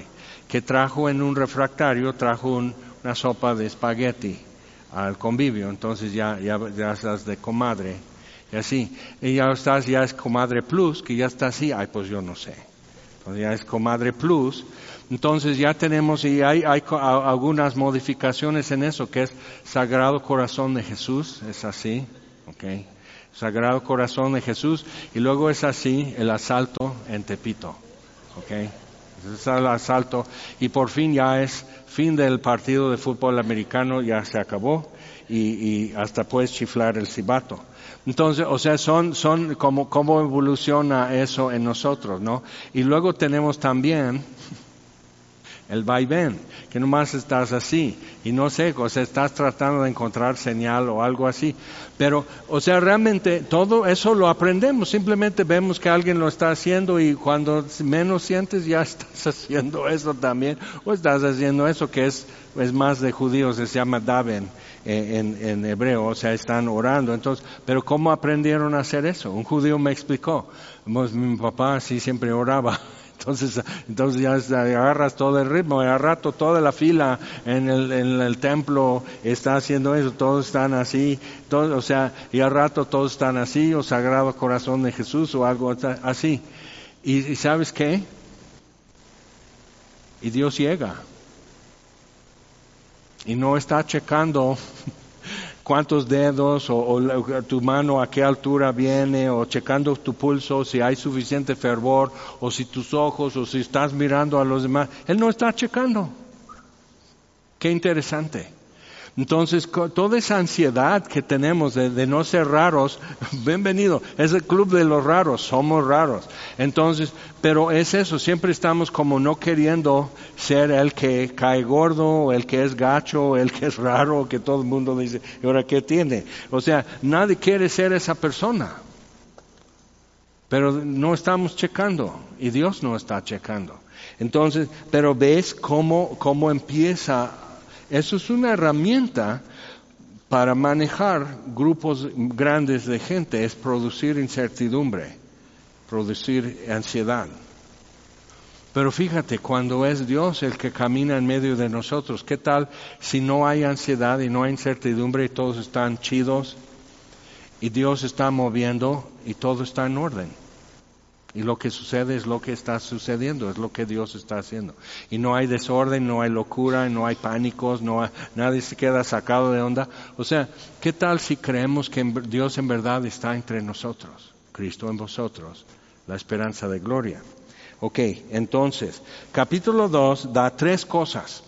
que trajo en un refractario, una sopa de espagueti al convivio, entonces ya estás de comadre, y así, y ya es comadre plus, que ya está así, pues yo no sé, entonces ya es comadre plus, entonces ya tenemos, y hay algunas modificaciones en eso, que es Sagrado Corazón de Jesús, es así, okay. Sagrado Corazón de Jesús, y luego es así, el asalto en Tepito, okay. Es el asalto, y por fin ya es fin del partido de fútbol americano, ya se acabó, y hasta puedes chiflar el silbato. Entonces, o sea, son cómo evoluciona eso en nosotros, ¿no? Y luego tenemos también el vaivén, que nomás estás así, y no sé, o sea, estás tratando de encontrar señal o algo así, pero, o sea, realmente todo eso lo aprendemos, simplemente vemos que alguien lo está haciendo y cuando menos sientes ya estás haciendo eso también, o estás haciendo eso que es más de judíos, se llama daven en hebreo, o sea, están orando, entonces, pero ¿cómo aprendieron a hacer eso? Un judío me explicó, mi papá sí siempre oraba. Entonces ya agarras todo el ritmo, y al rato toda la fila en el templo está haciendo eso, todos están así, o sea, y al rato todos están así, o Sagrado Corazón de Jesús, o algo así. ¿Y sabes qué? Y Dios llega. Y no está checando cuántos dedos o tu mano a qué altura viene, o checando tu pulso, si hay suficiente fervor, o si tus ojos, o si estás mirando a los demás. Él no está checando. Qué interesante. Entonces, toda esa ansiedad que tenemos de no ser raros, bienvenido, es el club de los raros, somos raros. Entonces, pero es eso, siempre estamos como no queriendo ser el que cae gordo, el que es gacho, el que es raro, que todo el mundo dice, ¿y ahora qué tiene? O sea, nadie quiere ser esa persona. Pero no estamos checando, y Dios no está checando. Entonces, pero ves cómo empieza. Eso es una herramienta para manejar grupos grandes de gente, es producir incertidumbre, producir ansiedad. Pero fíjate, cuando es Dios el que camina en medio de nosotros, ¿qué tal si no hay ansiedad y no hay incertidumbre y todos están chidos y Dios está moviendo y todo está en orden? Y lo que sucede es lo que está sucediendo, es lo que Dios está haciendo. Y no hay desorden, no hay locura, no hay pánicos, nadie se queda sacado de onda. O sea, ¿qué tal si creemos que Dios en verdad está entre nosotros? Cristo en vosotros, la esperanza de gloria. Ok, entonces, capítulo 2 da 3 cosas.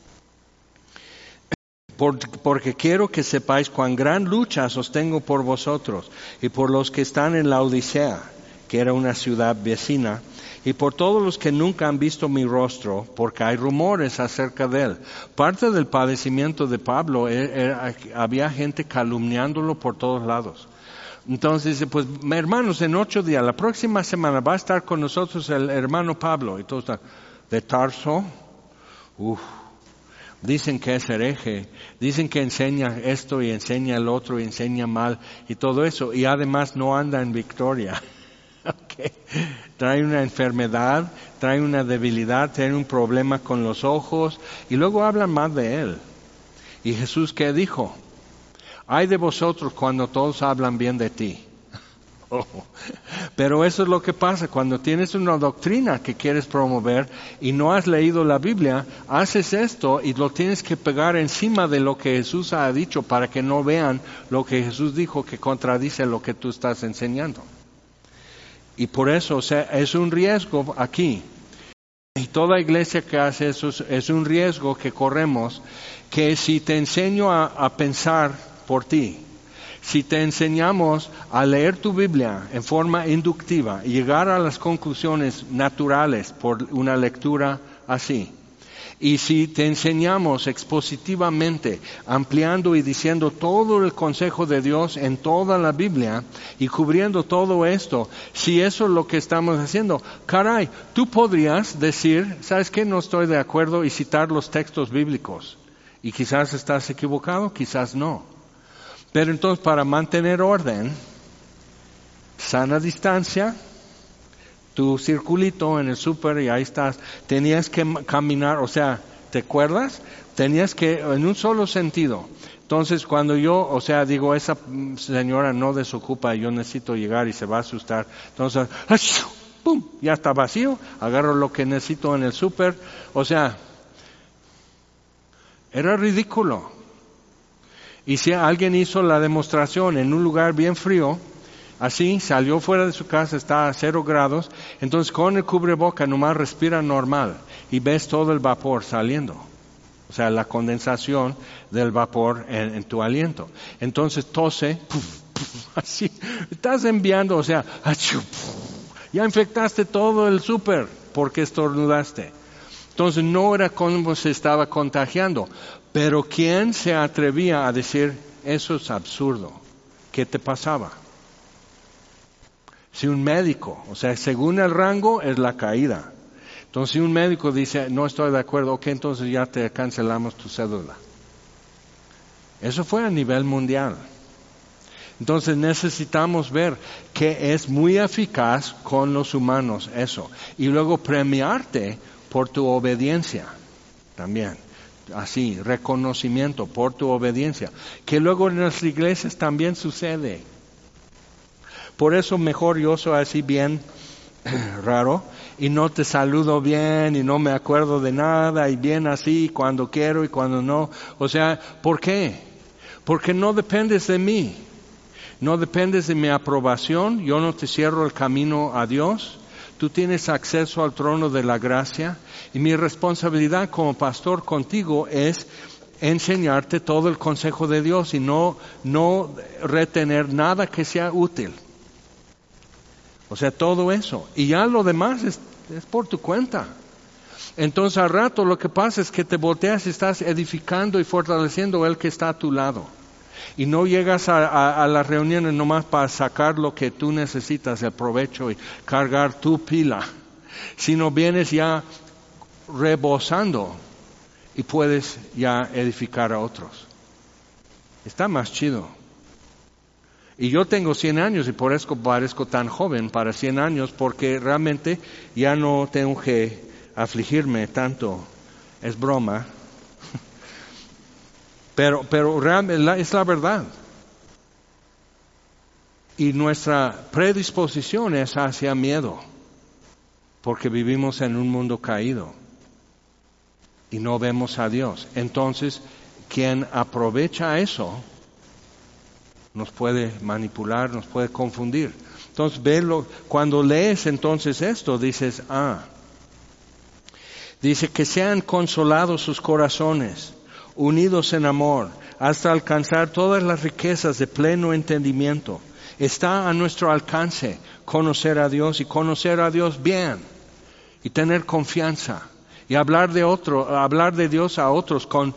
Porque quiero que sepáis cuán gran lucha sostengo por vosotros y por los que están en la Odisea, que era una ciudad vecina, y por todos los que nunca han visto mi rostro, porque hay rumores acerca de él. Parte del padecimiento de Pablo había gente calumniándolo por todos lados. Entonces dice, pues hermanos, en 8 días, la próxima semana va a estar con nosotros el hermano Pablo, y todos están, de Tarso, dicen que es hereje, dicen que enseña esto y enseña el otro y enseña mal y todo eso, y además no anda en victoria. Okay. Trae una enfermedad, trae una debilidad, trae un problema con los ojos y luego hablan más de él. ¿Y Jesús qué dijo? Ay de vosotros cuando todos hablan bien de ti. Pero eso es lo que pasa cuando tienes una doctrina que quieres promover y no has leído la Biblia, haces esto y lo tienes que pegar encima de lo que Jesús ha dicho para que no vean lo que Jesús dijo que contradice lo que tú estás enseñando. Y por eso, o sea, es un riesgo aquí. Y toda iglesia que hace eso es un riesgo que corremos, que si te enseño a pensar por ti, si te enseñamos a leer tu Biblia en forma inductiva y llegar a las conclusiones naturales por una lectura así, y si te enseñamos expositivamente, ampliando y diciendo todo el consejo de Dios en toda la Biblia y cubriendo todo esto, si eso es lo que estamos haciendo, caray, tú podrías decir, ¿sabes qué? No estoy de acuerdo y citar los textos bíblicos. Y quizás estás equivocado, quizás no. Pero entonces para mantener orden, sana distancia, tu circulito en el súper y ahí estás. Tenías que caminar, o sea, ¿te acuerdas? Tenías que, en un solo sentido. Entonces, cuando yo, o sea, digo, esa señora no desocupa, yo necesito llegar y se va a asustar. Entonces, ¡pum! Ya está vacío, agarro lo que necesito en el súper. O sea, era ridículo. Y si alguien hizo la demostración en un lugar bien frío, así, salió fuera de su casa, está a 0 grados, entonces con el cubreboca nomás respira normal y ves todo el vapor saliendo. O sea, la condensación del vapor en tu aliento. Entonces tose, así, estás enviando, o sea, ya infectaste todo el súper porque estornudaste. Entonces no era como se estaba contagiando. Pero ¿quién se atrevía a decir, eso es absurdo? ¿Qué te pasaba? Si un médico, o sea, según el rango es la caída. Entonces, si un médico dice, no estoy de acuerdo, ok, entonces ya te cancelamos tu cédula. Eso fue a nivel mundial. Entonces, necesitamos ver que es muy eficaz con los humanos eso. Y luego premiarte por tu obediencia también. Así, reconocimiento por tu obediencia. Que luego en las iglesias también sucede. Por eso mejor yo soy así bien raro y no te saludo bien y no me acuerdo de nada y bien así cuando quiero y cuando no. O sea, ¿por qué? Porque no dependes de mí, no dependes de mi aprobación, yo no te cierro el camino a Dios, tú tienes acceso al trono de la gracia y mi responsabilidad como pastor contigo es enseñarte todo el consejo de Dios y no retener nada que sea útil. O sea, todo eso. Y ya lo demás es por tu cuenta. Entonces al rato lo que pasa es que te volteas y estás edificando y fortaleciendo el que está a tu lado. Y no llegas a las reuniones nomás para sacar lo que tú necesitas, el provecho y cargar tu pila. Sino vienes ya rebosando y puedes ya edificar a otros. Está más chido. Y yo tengo 100 años y por eso parezco tan joven para 100 años porque realmente ya no tengo que afligirme tanto. Es broma. Pero realmente es la verdad. Y nuestra predisposición es hacia miedo porque vivimos en un mundo caído y no vemos a Dios. Entonces, quien aprovecha eso nos puede manipular, nos puede confundir. Entonces, cuando lees entonces esto, dices, dice que sean consolados sus corazones, unidos en amor, hasta alcanzar todas las riquezas de pleno entendimiento. Está a nuestro alcance conocer a Dios y conocer a Dios bien y tener confianza y hablar de Dios a otros con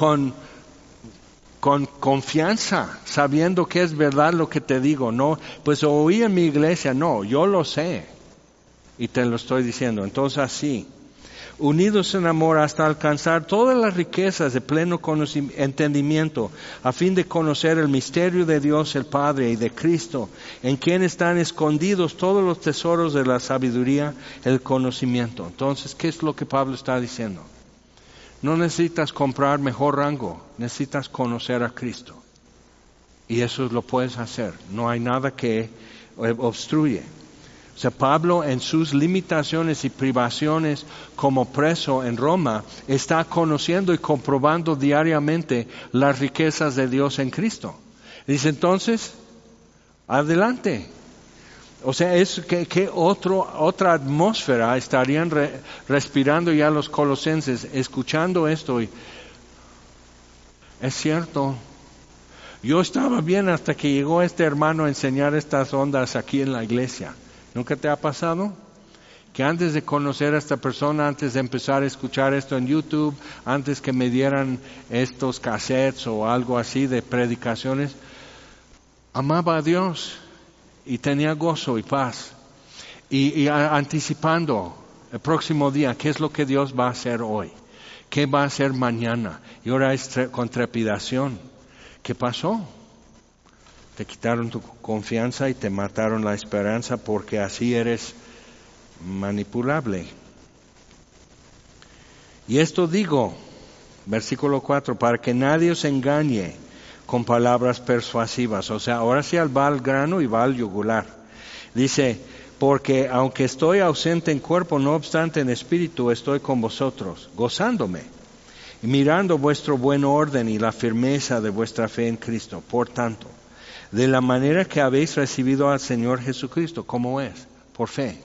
confianza, sabiendo que es verdad lo que te digo. No, pues oí en mi iglesia, no, yo lo sé y te lo estoy diciendo. Entonces así, unidos en amor hasta alcanzar todas las riquezas de pleno entendimiento, a fin de conocer el misterio de Dios el Padre y de Cristo, en quien están escondidos todos los tesoros de la sabiduría, el conocimiento. Entonces, ¿qué es lo que Pablo está diciendo? No necesitas comprar mejor rango, necesitas conocer a Cristo. Y eso lo puedes hacer, no hay nada que obstruye. O sea, Pablo en sus limitaciones y privaciones como preso en Roma está conociendo y comprobando diariamente las riquezas de Dios en Cristo. Dice entonces, adelante. O sea, es que otra atmósfera estarían respirando ya los colosenses, escuchando esto. Y es cierto, yo estaba bien hasta que llegó este hermano a enseñar estas ondas aquí en la iglesia. ¿Nunca te ha pasado? Que antes de conocer a esta persona, antes de empezar a escuchar esto en YouTube, antes que me dieran estos cassettes o algo así de predicaciones, amaba a Dios y tenía gozo y paz. Y anticipando el próximo día, ¿qué es lo que Dios va a hacer hoy? ¿Qué va a hacer mañana? Y ahora es con trepidación. ¿Qué pasó? Te quitaron tu confianza y te mataron la esperanza porque así eres manipulable. Y esto digo, versículo 4, para que nadie os engañe con palabras persuasivas. O sea, ahora sí va al grano y va al yugular. Dice, porque aunque estoy ausente en cuerpo, no obstante en espíritu estoy con vosotros, gozándome, y mirando vuestro buen orden y la firmeza de vuestra fe en Cristo. Por tanto, de la manera que habéis recibido al Señor Jesucristo, ¿cómo es? Por fe.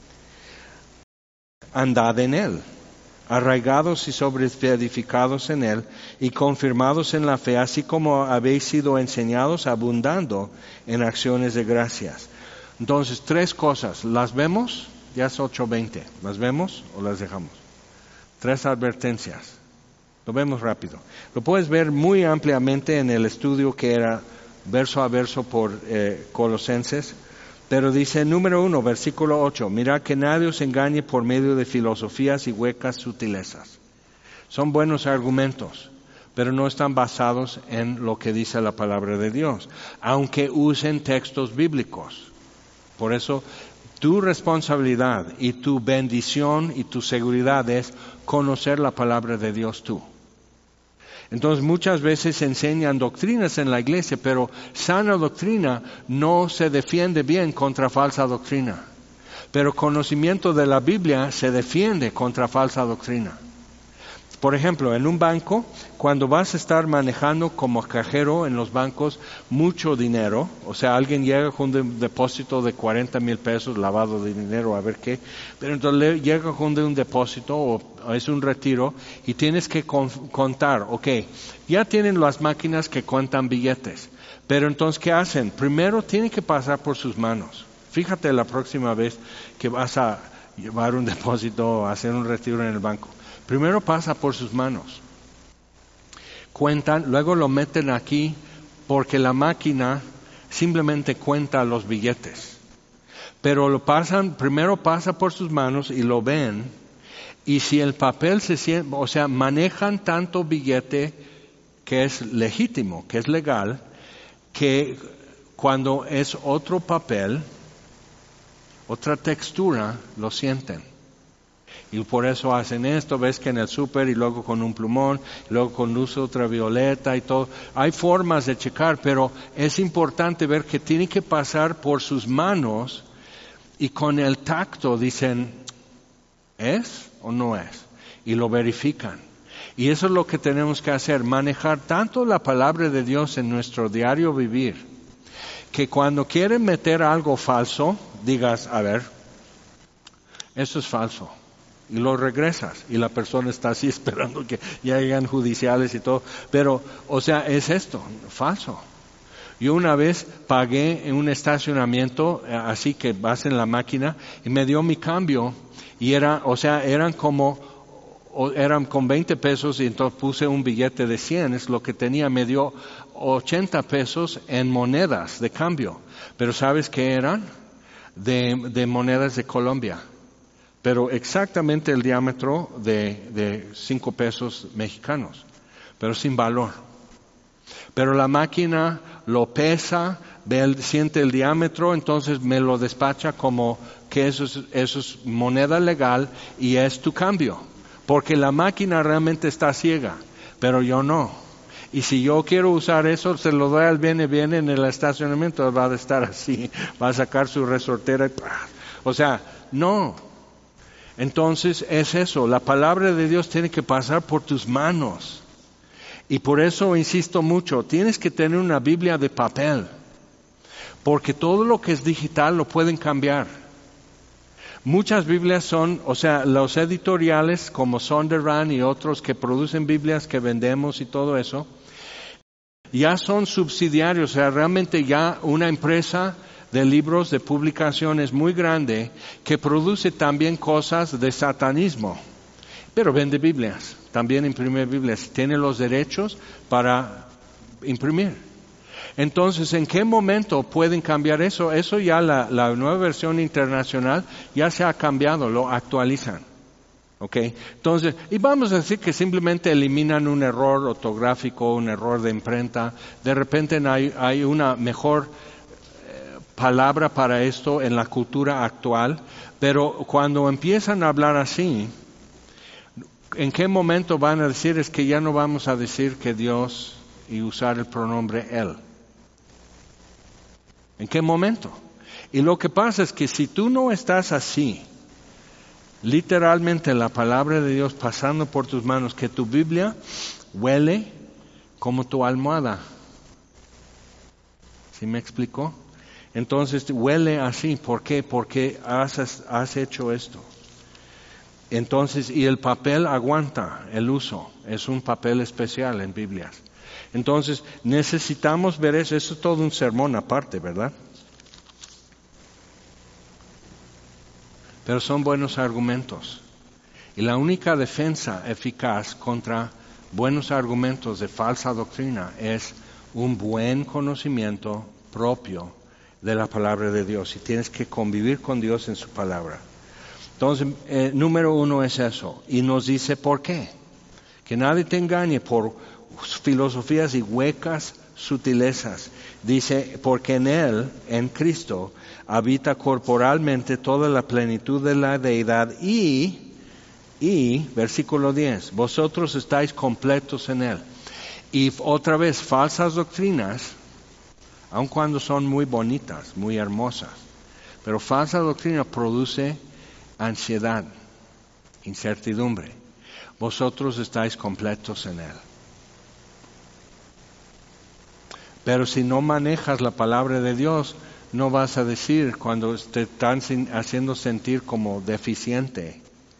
Andad en Él, arraigados y sobreedificados en Él, y confirmados en la fe, así como habéis sido enseñados, abundando en acciones de gracias. Entonces, 3 cosas. ¿Las vemos? Ya es 8:20. ¿Las vemos o las dejamos? 3 advertencias. Lo vemos rápido. Lo puedes ver muy ampliamente en el estudio que era verso a verso por Colosenses. Pero dice, número 1, versículo 8, mirad que nadie os engañe por medio de filosofías y huecas sutilezas. Son buenos argumentos, pero no están basados en lo que dice la palabra de Dios, aunque usen textos bíblicos. Por eso, tu responsabilidad y tu bendición y tu seguridad es conocer la palabra de Dios tú. Entonces muchas veces se enseñan doctrinas en la iglesia, pero sana doctrina no se defiende bien contra falsa doctrina. Pero conocimiento de la Biblia se defiende contra falsa doctrina. Por ejemplo, en un banco, cuando vas a estar manejando como cajero en los bancos mucho dinero, o sea, alguien llega con un depósito de 40,000 pesos, lavado de dinero, a ver qué, pero entonces llega con un depósito o es un retiro y tienes que contar, ok, ya tienen las máquinas que cuentan billetes, pero entonces, ¿qué hacen? Primero tienen que pasar por sus manos. Fíjate la próxima vez que vas a llevar un depósito o hacer un retiro en el banco. Primero pasa por sus manos. Cuentan, luego lo meten aquí porque la máquina simplemente cuenta los billetes. Pero primero pasa por sus manos y lo ven. Y si el papel o sea, manejan tanto billete que es legítimo, que es legal, que cuando es otro papel, otra textura, lo sienten. Y por eso hacen esto, ves que en el súper y luego con un plumón, y luego con luz ultravioleta y todo. Hay formas de checar, pero es importante ver que tiene que pasar por sus manos y con el tacto dicen, ¿es o no es? Y lo verifican. Y eso es lo que tenemos que hacer, manejar tanto la palabra de Dios en nuestro diario vivir, que cuando quieren meter algo falso, digas, a ver, eso es falso. Y lo regresas y la persona está así esperando que ya lleguen judiciales y todo. Pero, o sea, es esto, falso. Yo una vez pagué en un estacionamiento, así que vas en la máquina, y me dio mi cambio, y eran con 20 pesos, y entonces puse un billete de 100, es lo que tenía, me dio 80 pesos en monedas de cambio. Pero ¿sabes qué eran? De monedas de Colombia. Pero exactamente el diámetro de 5 pesos mexicanos, pero sin valor. Pero la máquina lo pesa, siente el diámetro, entonces me lo despacha como que eso es moneda legal y es tu cambio. Porque la máquina realmente está ciega, pero yo no. Y si yo quiero usar eso, se lo doy al viene en el estacionamiento, va a estar así, va a sacar su resortera. O sea, no. Entonces es eso, la palabra de Dios tiene que pasar por tus manos. Y por eso insisto mucho, tienes que tener una Biblia de papel, porque todo lo que es digital lo pueden cambiar. Muchas Biblias son, o sea, los editoriales como Sondervan y otros que producen Biblias que vendemos y todo eso, ya son subsidiarios, o sea, realmente ya una empresa de libros, de publicaciones muy grande, que produce también cosas de satanismo, pero vende Biblias, también imprime Biblias, tiene los derechos para imprimir. Entonces, ¿en qué momento pueden cambiar eso? Eso ya la nueva versión internacional ya se ha cambiado, lo actualizan. ¿Okay? Entonces, y vamos a decir que simplemente eliminan un error ortográfico, un error de imprenta, de repente hay una mejor palabra para esto en la cultura actual, pero cuando empiezan a hablar así, ¿en qué momento van a decir es que ya no vamos a decir que Dios y usar el pronombre Él? ¿En qué momento? Y lo que pasa es que si tú no estás así, literalmente la palabra de Dios pasando por tus manos, que tu Biblia huele como tu almohada. ¿Sí me explicó? Entonces huele así. ¿Por qué? Porque has hecho esto. Entonces, y el papel aguanta el uso. Es un papel especial en Biblias. Entonces, necesitamos ver eso. Eso es todo un sermón aparte, ¿verdad? Pero son buenos argumentos. Y la única defensa eficaz contra buenos argumentos de falsa doctrina es un buen conocimiento propio de la palabra de Dios. Y tienes que convivir con Dios en su palabra. Entonces, número 1 es eso. Y nos dice por qué. Que nadie te engañe por filosofías y huecas sutilezas. Dice, porque en Él, en Cristo, habita corporalmente toda la plenitud de la deidad y, versículo 10, vosotros estáis completos en Él. Y otra vez, falsas doctrinas, aun cuando son muy bonitas, muy hermosas, pero falsa doctrina produce ansiedad, incertidumbre. Vosotros estáis completos en Él. Pero si no manejas la palabra de Dios, no vas a decir cuando te están haciendo sentir como deficiente.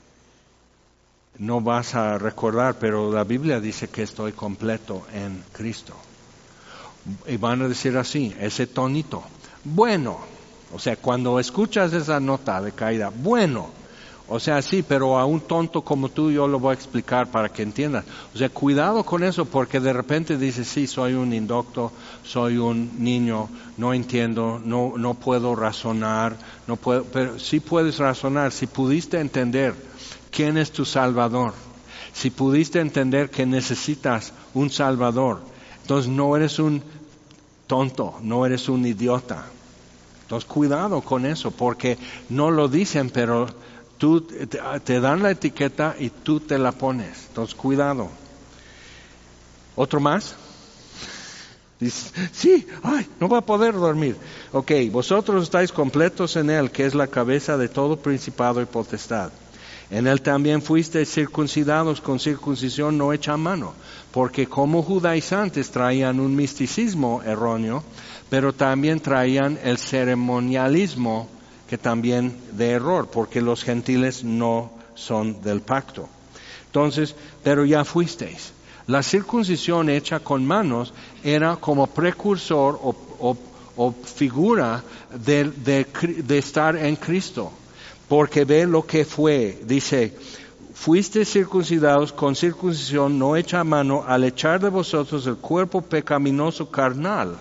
No vas a recordar, pero la Biblia dice que estoy completo en Cristo. Y van a decir así, ese tonito. Bueno, o sea, cuando escuchas esa nota de caída, bueno, o sea, sí, pero a un tonto como tú yo lo voy a explicar para que entiendas. O sea, cuidado con eso porque de repente dices, sí, soy un indocto, soy un niño, no entiendo, no puedo razonar, no puedo, pero sí puedes razonar si pudiste entender quién es tu Salvador, si pudiste entender que necesitas un Salvador, entonces no eres un tonto, no eres un idiota. Entonces cuidado con eso porque no lo dicen, pero tú te dan la etiqueta y tú te la pones. Entonces, cuidado. ¿Otro más? Dice, sí, ay, no va a poder dormir. Ok, vosotros estáis completos en Él, que es la cabeza de todo principado y potestad. En Él también fuisteis circuncidados con circuncisión no hecha a mano, porque como judaizantes traían un misticismo erróneo, pero también traían el ceremonialismo que también de error, porque los gentiles no son del pacto. Entonces, pero ya fuisteis. La circuncisión hecha con manos era como precursor o figura de estar en Cristo, porque ve lo que fue, dice, fuisteis circuncidados con circuncisión no hecha a mano al echar de vosotros el cuerpo pecaminoso carnal,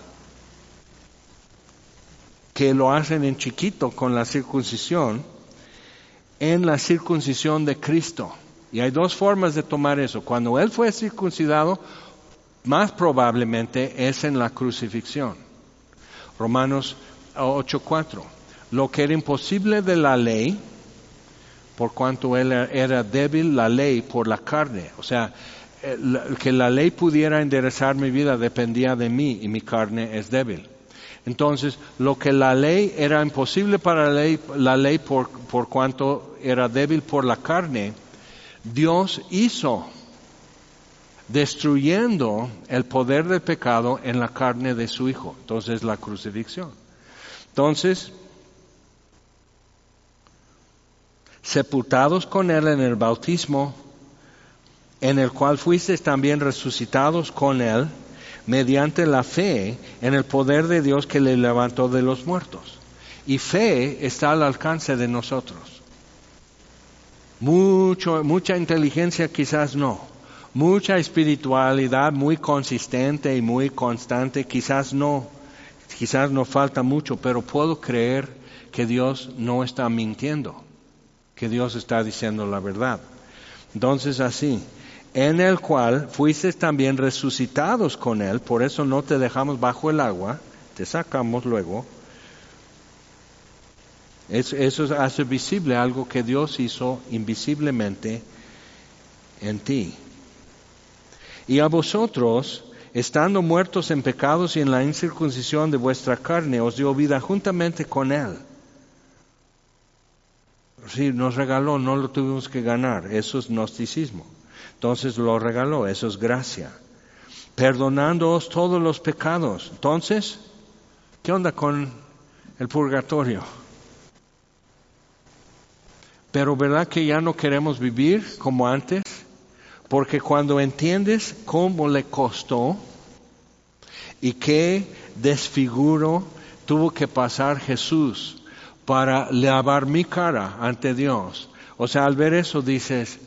que lo hacen en chiquito con la circuncisión, en la circuncisión de Cristo. Y hay dos formas de tomar eso. Cuando Él fue circuncidado, más probablemente es en la crucifixión. Romanos 8:4. Lo que era imposible de la ley, por cuanto Él era débil, la ley por la carne. O sea, que la ley pudiera enderezar mi vida dependía de mí y mi carne es débil. Entonces, lo que la ley era imposible para la ley por cuanto era débil por la carne, Dios hizo, destruyendo el poder del pecado en la carne de su Hijo. Entonces, la crucifixión. Entonces, sepultados con Él en el bautismo, en el cual fuisteis también resucitados con Él, mediante la fe en el poder de Dios que le levantó de los muertos. Y fe está al alcance de nosotros. Mucha inteligencia quizás no. Mucha espiritualidad muy consistente y muy constante quizás no. Quizás nos falta mucho, pero puedo creer que Dios no está mintiendo, que Dios está diciendo la verdad. Entonces así, en el cual fuisteis también resucitados con Él, por eso no te dejamos bajo el agua, te sacamos luego, Eso hace visible algo que Dios hizo invisiblemente en ti. Y a vosotros, estando muertos en pecados y en la incircuncisión de vuestra carne, os dio vida juntamente con Él. Sí, nos regaló, no lo tuvimos que ganar, eso es gnosticismo. Entonces lo regaló, eso es gracia. Perdonándoos todos los pecados. Entonces, ¿qué onda con el purgatorio? Pero ¿verdad que ya no queremos vivir como antes? Porque cuando entiendes cómo le costó y qué desfiguro tuvo que pasar Jesús para lavar mi cara ante Dios. O sea, al ver eso dices,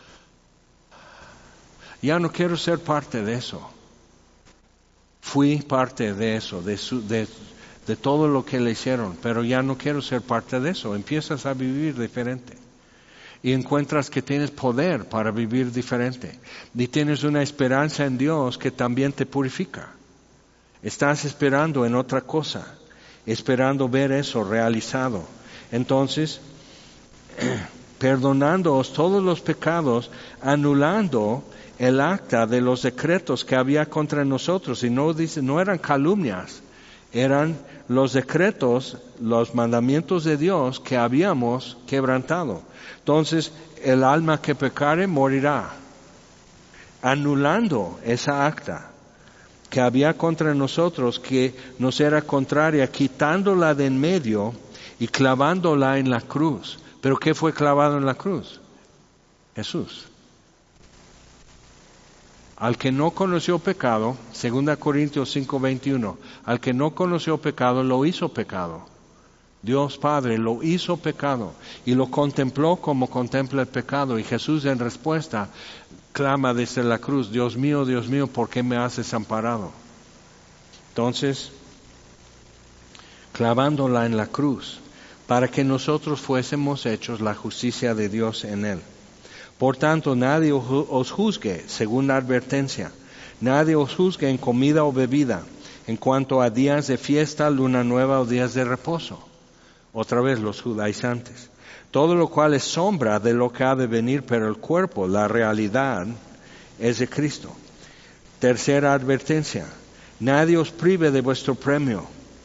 ya no quiero ser parte de eso. Fui parte de eso, de todo lo que le hicieron, pero ya no quiero ser parte de eso. Empiezas a vivir diferente. Y encuentras que tienes poder para vivir diferente. Y tienes una esperanza en Dios que también te purifica. Estás esperando en otra cosa, esperando ver eso realizado. Entonces, perdonándoos todos los pecados, anulando el acta de los decretos que había contra nosotros. Y no eran calumnias, eran los decretos, los mandamientos de Dios que habíamos quebrantado. Entonces, el alma que pecare morirá, anulando esa acta que había contra nosotros, que nos era contraria, quitándola de en medio y clavándola en la cruz. ¿Pero qué fue clavado en la cruz? Jesús. Al que no conoció pecado, 2 Corintios 5:21, al que no conoció pecado, lo hizo pecado. Dios Padre lo hizo pecado y lo contempló como contempla el pecado. Y Jesús en respuesta clama desde la cruz, Dios mío, ¿por qué me has desamparado? Entonces, clavándola en la cruz, para que nosotros fuésemos hechos la justicia de Dios en Él. Por tanto, nadie os juzgue según la advertencia, nadie os juzgue en comida o bebida, en cuanto a días de fiesta, luna nueva o días de reposo. Otra vez los judaizantes. Todo lo cual es sombra de lo que ha de venir, pero el cuerpo, la realidad, es de Cristo. Tercera advertencia, nadie os prive de vuestro premio.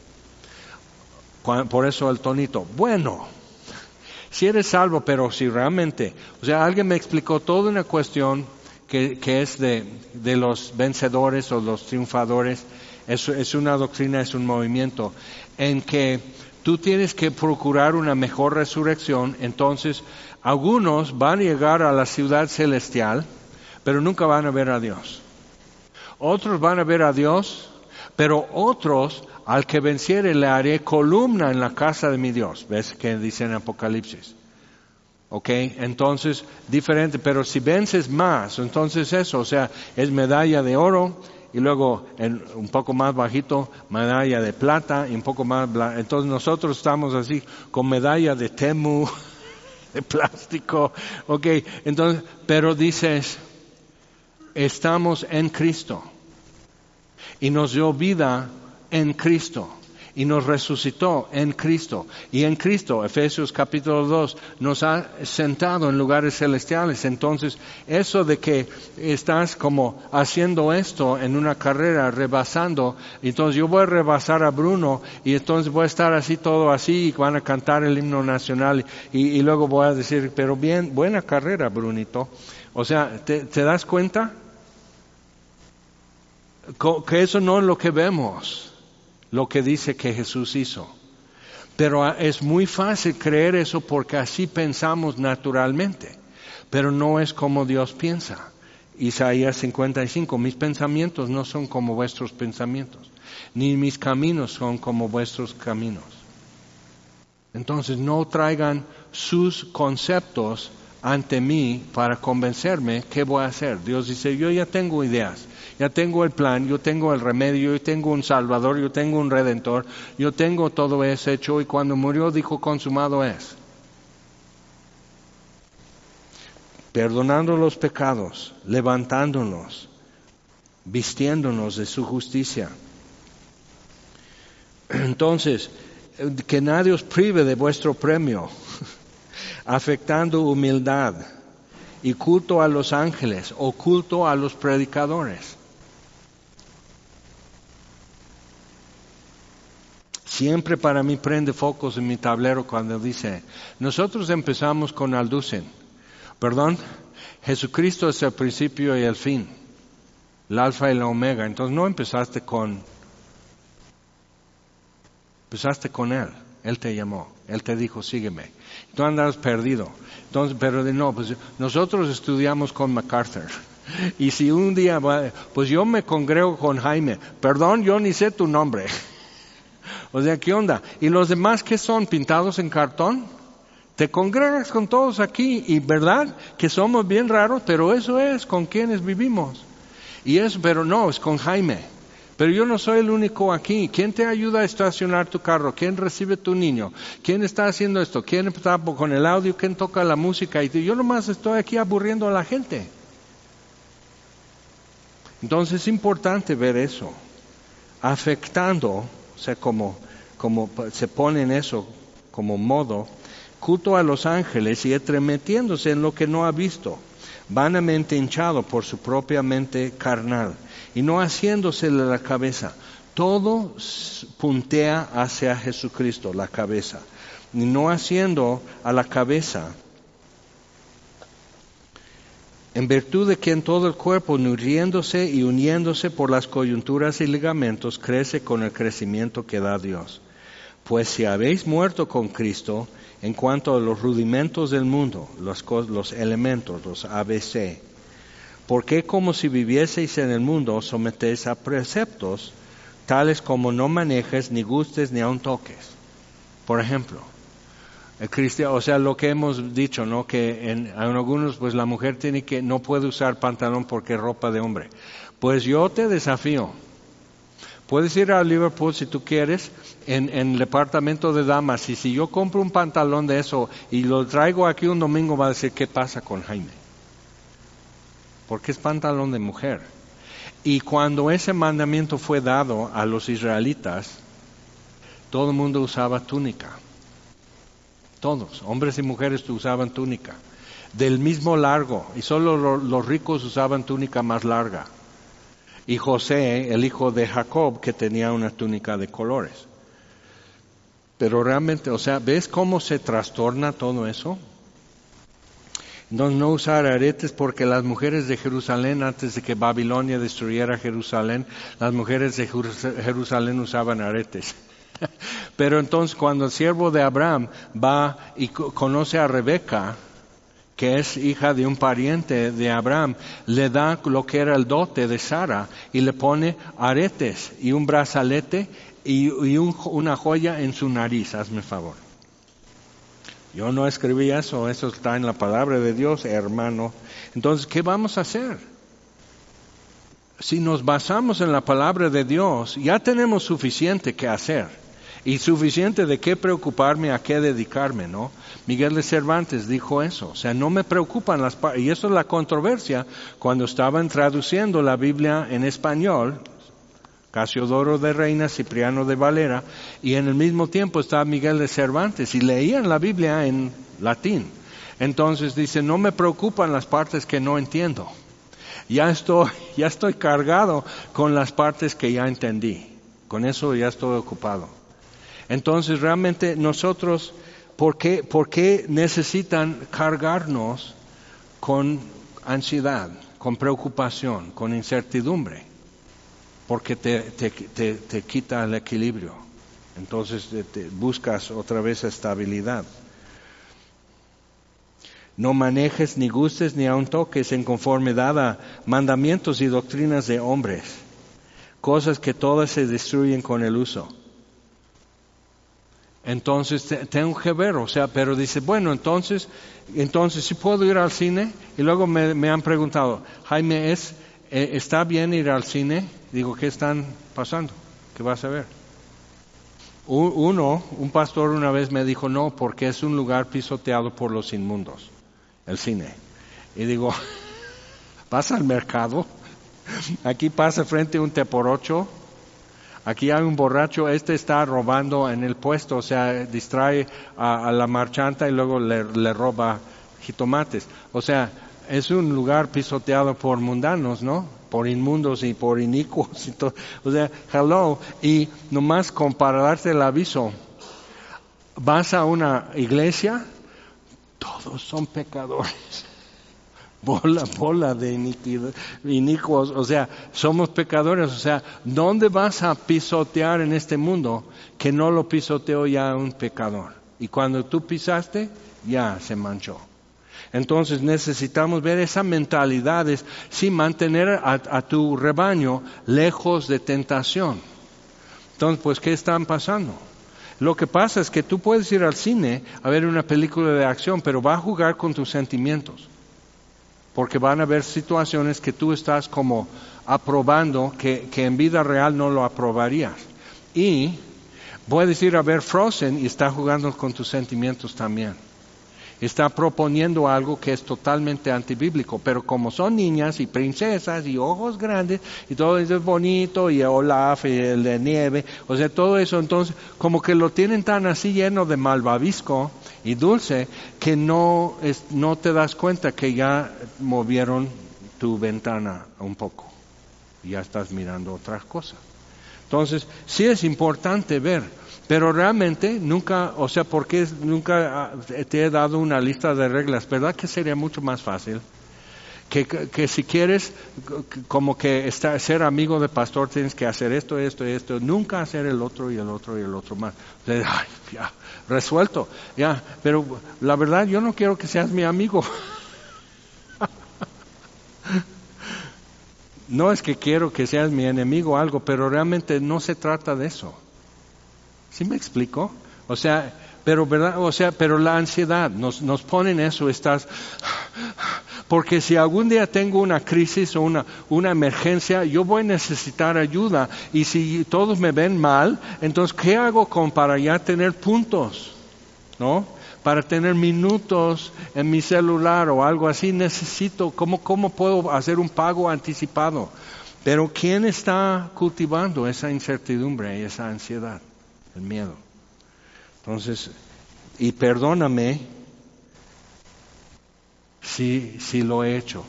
Por eso el tonito, bueno, si eres salvo, pero si realmente, o sea, alguien me explicó toda una cuestión que es de los vencedores o los triunfadores, es una doctrina, es un movimiento, en que tú tienes que procurar una mejor resurrección. Entonces, algunos van a llegar a la ciudad celestial, pero nunca van a ver a Dios. Otros van a ver a Dios, pero otros, al que venciere, le haré columna en la casa de mi Dios. ¿Ves que dice en Apocalipsis? ¿Ok? Entonces, diferente, pero si vences más, entonces eso, o sea, es medalla de oro, y luego un poco más bajito, medalla de plata, y un poco más entonces nosotros estamos así, con medalla de Temu, de plástico, ok, entonces, pero dices, estamos en Cristo, y nos dio vida en Cristo, y nos resucitó en Cristo, y en Cristo, Efesios capítulo 2, nos ha sentado en lugares celestiales. Entonces, eso de que estás como haciendo esto en una carrera, rebasando, entonces yo voy a rebasar a Bruno, y entonces voy a estar así, todo así, y van a cantar el himno nacional, y luego voy a decir, pero bien, buena carrera, Brunito. O sea, ¿te das cuenta? Que eso no es lo que vemos, lo que dice que Jesús hizo. Pero es muy fácil creer eso porque así pensamos naturalmente. Pero no es como Dios piensa. Isaías 55, mis pensamientos no son como vuestros pensamientos, ni mis caminos son como vuestros caminos. Entonces no traigan sus conceptos ante mí para convencerme qué voy a hacer. Dios dice, yo ya tengo ideas. Ya tengo el plan, yo tengo el remedio, yo tengo un Salvador, yo tengo un Redentor, yo tengo todo eso hecho, y cuando murió dijo, consumado es. Perdonando los pecados, levantándonos, vistiéndonos de su justicia. Entonces, que nadie os prive de vuestro premio, afectando humildad y culto a los ángeles o culto a los predicadores. Siempre para mí prende focos en mi tablero cuando dice, nosotros empezamos con Alducin. Perdón, Jesucristo es el principio y el fin, el alfa y la omega. Entonces no empezaste con Él. Él te llamó, Él te dijo, sígueme. Tú andas perdido. Entonces, pero no, pues nosotros estudiamos con MacArthur. Y si un día, pues yo me congrego con Jaime. Perdón, yo ni sé tu nombre. O sea, ¿qué onda? ¿Y los demás qué son? ¿Pintados en cartón? Te congregas con todos aquí y verdad que somos bien raros, pero eso es con quienes vivimos. Y eso, pero no, es con Jaime. Pero yo no soy el único aquí. ¿Quién te ayuda a estacionar tu carro? ¿Quién recibe tu niño? ¿Quién está haciendo esto? ¿Quién está con el audio? ¿Quién toca la música? Y yo nomás estoy aquí aburriendo a la gente. Entonces es importante ver eso. Afectando, o sea, como se pone en eso como modo, culto a los ángeles y entremetiéndose en lo que no ha visto, vanamente hinchado por su propia mente carnal, y no haciéndosele la cabeza. Todo puntea hacia Jesucristo, la cabeza, y no haciendo a la cabeza, en virtud de que en todo el cuerpo, nutriéndose y uniéndose por las coyunturas y ligamentos, crece con el crecimiento que da Dios. Pues si habéis muerto con Cristo, en cuanto a los rudimentos del mundo, los elementos, los ABC, ¿por qué como si vivieseis en el mundo os sometéis a preceptos tales como no manejes, ni gustes, ni aun toques? Por ejemplo, el cristiano, o sea, lo que hemos dicho, ¿no? Que en algunos, pues la mujer no puede usar pantalón porque es ropa de hombre. Pues yo te desafío. Puedes ir a Liverpool si tú quieres, en el departamento de damas, y si yo compro un pantalón de eso y lo traigo aquí un domingo, va a decir, ¿qué pasa con Jaime? Porque es pantalón de mujer. Y cuando ese mandamiento fue dado a los israelitas, todo el mundo usaba túnica. Todos, hombres y mujeres usaban túnica. Del mismo largo, y solo los ricos usaban túnica más larga. Y José, el hijo de Jacob, que tenía una túnica de colores. Pero realmente, o sea, ¿ves cómo se trastorna todo eso? Entonces no usar aretes, porque las mujeres de Jerusalén, antes de que Babilonia destruyera Jerusalén, las mujeres de Jerusalén usaban aretes. Pero entonces cuando el siervo de Abraham va y conoce a Rebeca, que es hija de un pariente de Abraham, le da lo que era el dote de Sara y le pone aretes y un brazalete y una joya en su nariz. Hazme favor. Yo no escribí eso está en la palabra de Dios, hermano. Entonces, ¿qué vamos a hacer? Si nos basamos en la palabra de Dios, ya tenemos suficiente que hacer. Y suficiente de qué preocuparme, a qué dedicarme, ¿no? Miguel de Cervantes dijo eso. O sea, no me preocupan las partes. Y eso es la controversia cuando estaban traduciendo la Biblia en español. Casiodoro de Reina, Cipriano de Valera. Y en el mismo tiempo estaba Miguel de Cervantes. Y leían la Biblia en latín. Entonces dice, no me preocupan las partes que no entiendo. Ya estoy cargado con las partes que ya entendí. Con eso ya estoy ocupado. Entonces realmente nosotros, ¿por qué necesitan cargarnos con ansiedad, con preocupación, con incertidumbre? Porque te quita el equilibrio. Entonces te buscas otra vez estabilidad. No manejes, ni gustes, ni aun toques en conformidad a mandamientos y doctrinas de hombres, cosas que todas se destruyen con el uso. Entonces tengo que ver, o sea, pero dice, bueno, entonces sí puedo ir al cine. Y luego me han preguntado, Jaime, ¿está bien ir al cine? Digo, ¿qué están pasando? ¿Qué vas a ver? Un pastor una vez me dijo, no, porque es un lugar pisoteado por los inmundos, el cine. Y digo, ¿vas al mercado? Aquí pasa frente a un Te por 8. Aquí hay un borracho, está robando en el puesto, o sea, distrae a la marchanta y luego le roba jitomates. O sea, es un lugar pisoteado por mundanos, ¿no? Por inmundos y por inicuos y todo. O sea, hello. Y nomás para darte el aviso, vas a una iglesia, todos son pecadores. Bola de inicuos, o sea, somos pecadores, o sea, ¿dónde vas a pisotear en este mundo que no lo pisoteó ya un pecador? Y cuando tú pisaste, ya se manchó. Entonces necesitamos ver esa mentalidad, sí, mantener a tu rebaño lejos de tentación. Entonces, pues, ¿qué están pasando? Lo que pasa es que tú puedes ir al cine a ver una película de acción, pero va a jugar con tus sentimientos. Porque van a haber situaciones que tú estás como aprobando que en vida real no lo aprobarías. Y puedes ir a ver Frozen y está jugando con tus sentimientos también. Está proponiendo algo que es totalmente antibíblico, pero como son niñas y princesas y ojos grandes y todo eso es bonito y Olaf y el de nieve, o sea, todo eso, entonces como que lo tienen tan así lleno de malvavisco y dulce que no te das cuenta que ya movieron tu ventana un poco y ya estás mirando otras cosas. Entonces, sí es importante ver. Pero realmente nunca, o sea, porque nunca te he dado una lista de reglas, ¿verdad? Que sería mucho más fácil. Que si quieres como que ser amigo de pastor tienes que hacer esto, nunca hacer el otro y el otro y el otro más. Ay, ya, resuelto, ya, pero la verdad yo no quiero que seas mi amigo. No es que quiero que seas mi enemigo o algo, pero realmente no se trata de eso. ¿Sí me explico? O sea, pero verdad, o sea, pero la ansiedad nos pone en eso, porque si algún día tengo una crisis o una emergencia, yo voy a necesitar ayuda y si todos me ven mal, entonces ¿qué hago para ya tener puntos? ¿No? Para tener minutos en mi celular o algo así necesito, ¿cómo puedo hacer un pago anticipado? Pero ¿quién está cultivando esa incertidumbre y esa ansiedad? El miedo. Entonces, y perdóname si lo he hecho,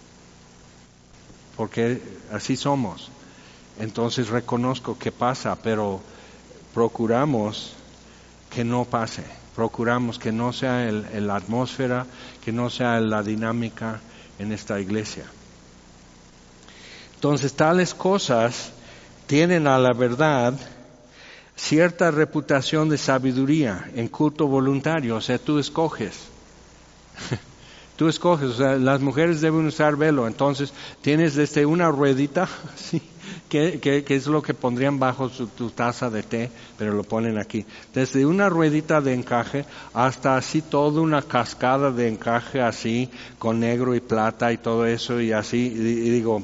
porque así somos. Entonces reconozco que pasa, pero procuramos que no pase. Procuramos que no sea la atmósfera, que no sea la dinámica en esta iglesia. Entonces, tales cosas tienen a la verdad cierta reputación de sabiduría en culto voluntario, o sea, tú escoges, o sea, las mujeres deben usar velo, entonces tienes desde una ruedita, ¿sí? que es lo que pondrían bajo tu taza de té, pero lo ponen aquí, desde una ruedita de encaje hasta así toda una cascada de encaje así, con negro y plata y todo eso y así, y digo,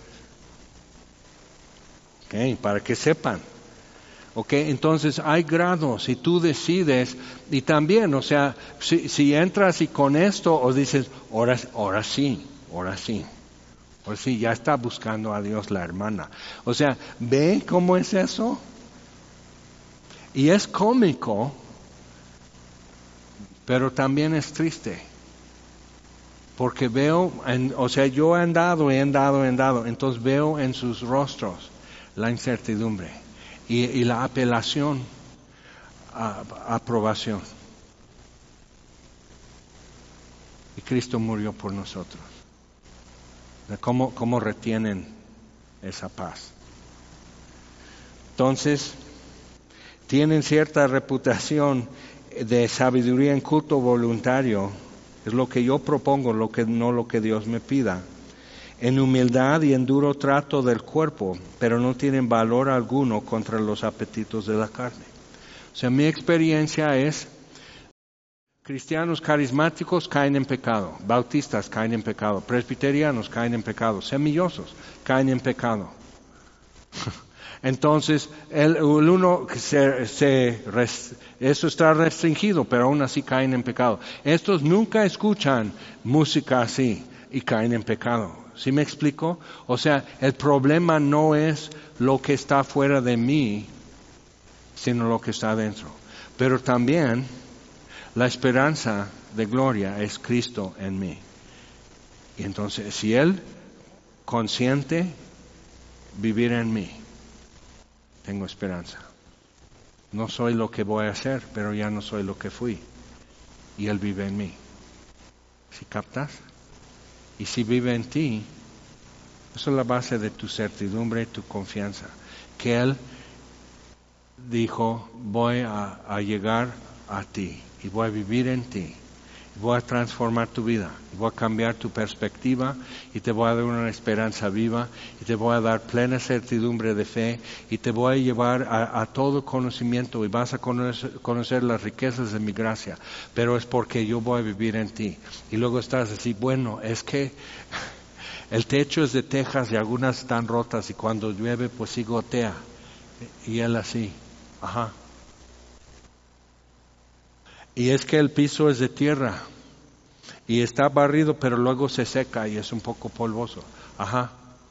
okay, para que sepan. Okay, entonces hay grados y tú decides y también, o sea, si entras y con esto o dices, ahora sí, ya está buscando a Dios la hermana. O sea, ¿ve cómo es eso? Y es cómico, pero también es triste. Porque veo, o sea, yo he andado, entonces veo en sus rostros la incertidumbre. Y la apelación a aprobación. Y Cristo murió por nosotros. ¿Cómo retienen esa paz? Entonces, tienen cierta reputación de sabiduría en culto voluntario. Es lo que yo propongo, no lo que Dios me pida. En humildad y en duro trato del cuerpo, pero no tienen valor alguno contra los apetitos de la carne. O sea, mi experiencia es, cristianos carismáticos caen en pecado, bautistas caen en pecado, presbiterianos caen en pecado, semillosos caen en pecado. Entonces, el uno eso está restringido, pero aún así caen en pecado. Estos nunca escuchan música así. y caen en pecado. ¿Sí me explico? O sea, el problema no es lo que está fuera de mí, sino lo que está dentro. Pero también la esperanza de gloria es Cristo en mí. Y entonces, si Él consiente vivir en mí, tengo esperanza. No soy lo que voy a hacer, pero ya no soy lo que fui. Y Él vive en mí. ¿Sí captas? Y si vive en ti, eso es la base de tu certidumbre y tu confianza. Que Él dijo, voy a llegar a ti y voy a vivir en ti. Voy a transformar tu vida, voy a cambiar tu perspectiva y te voy a dar una esperanza viva y te voy a dar plena certidumbre de fe y te voy a llevar a todo conocimiento y vas a conocer las riquezas de mi gracia, pero es porque yo voy a vivir en ti. Y luego estás así, bueno, es que el techo es de tejas y algunas están rotas y cuando llueve pues sí gotea. Y Él así, ajá. Y es que el piso es de tierra y está barrido, pero luego se seca y es un poco polvoso. Ajá.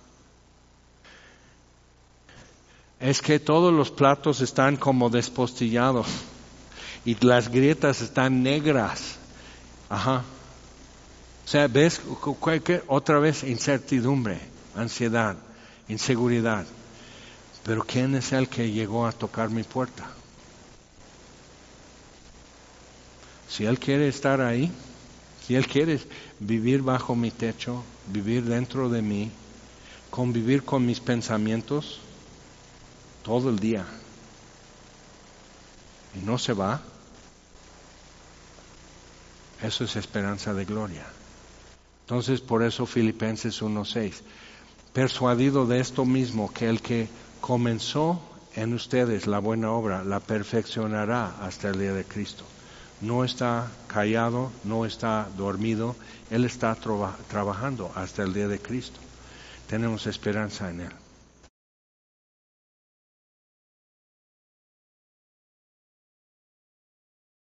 Es que todos los platos están como despostillados y las grietas están negras. Ajá. O sea, ves otra vez incertidumbre, ansiedad, inseguridad. Pero ¿quién es el que llegó a tocar mi puerta? Si Él quiere estar ahí, si Él quiere vivir bajo mi techo, vivir dentro de mí, convivir con mis pensamientos todo el día, y no se va, eso es esperanza de gloria. Entonces, por eso Filipenses 1:6, persuadido de esto mismo, que el que comenzó en ustedes la buena obra, la perfeccionará hasta el día de Cristo. No está callado, no está dormido, Él está trabajando hasta el día de Cristo. Tenemos esperanza en Él.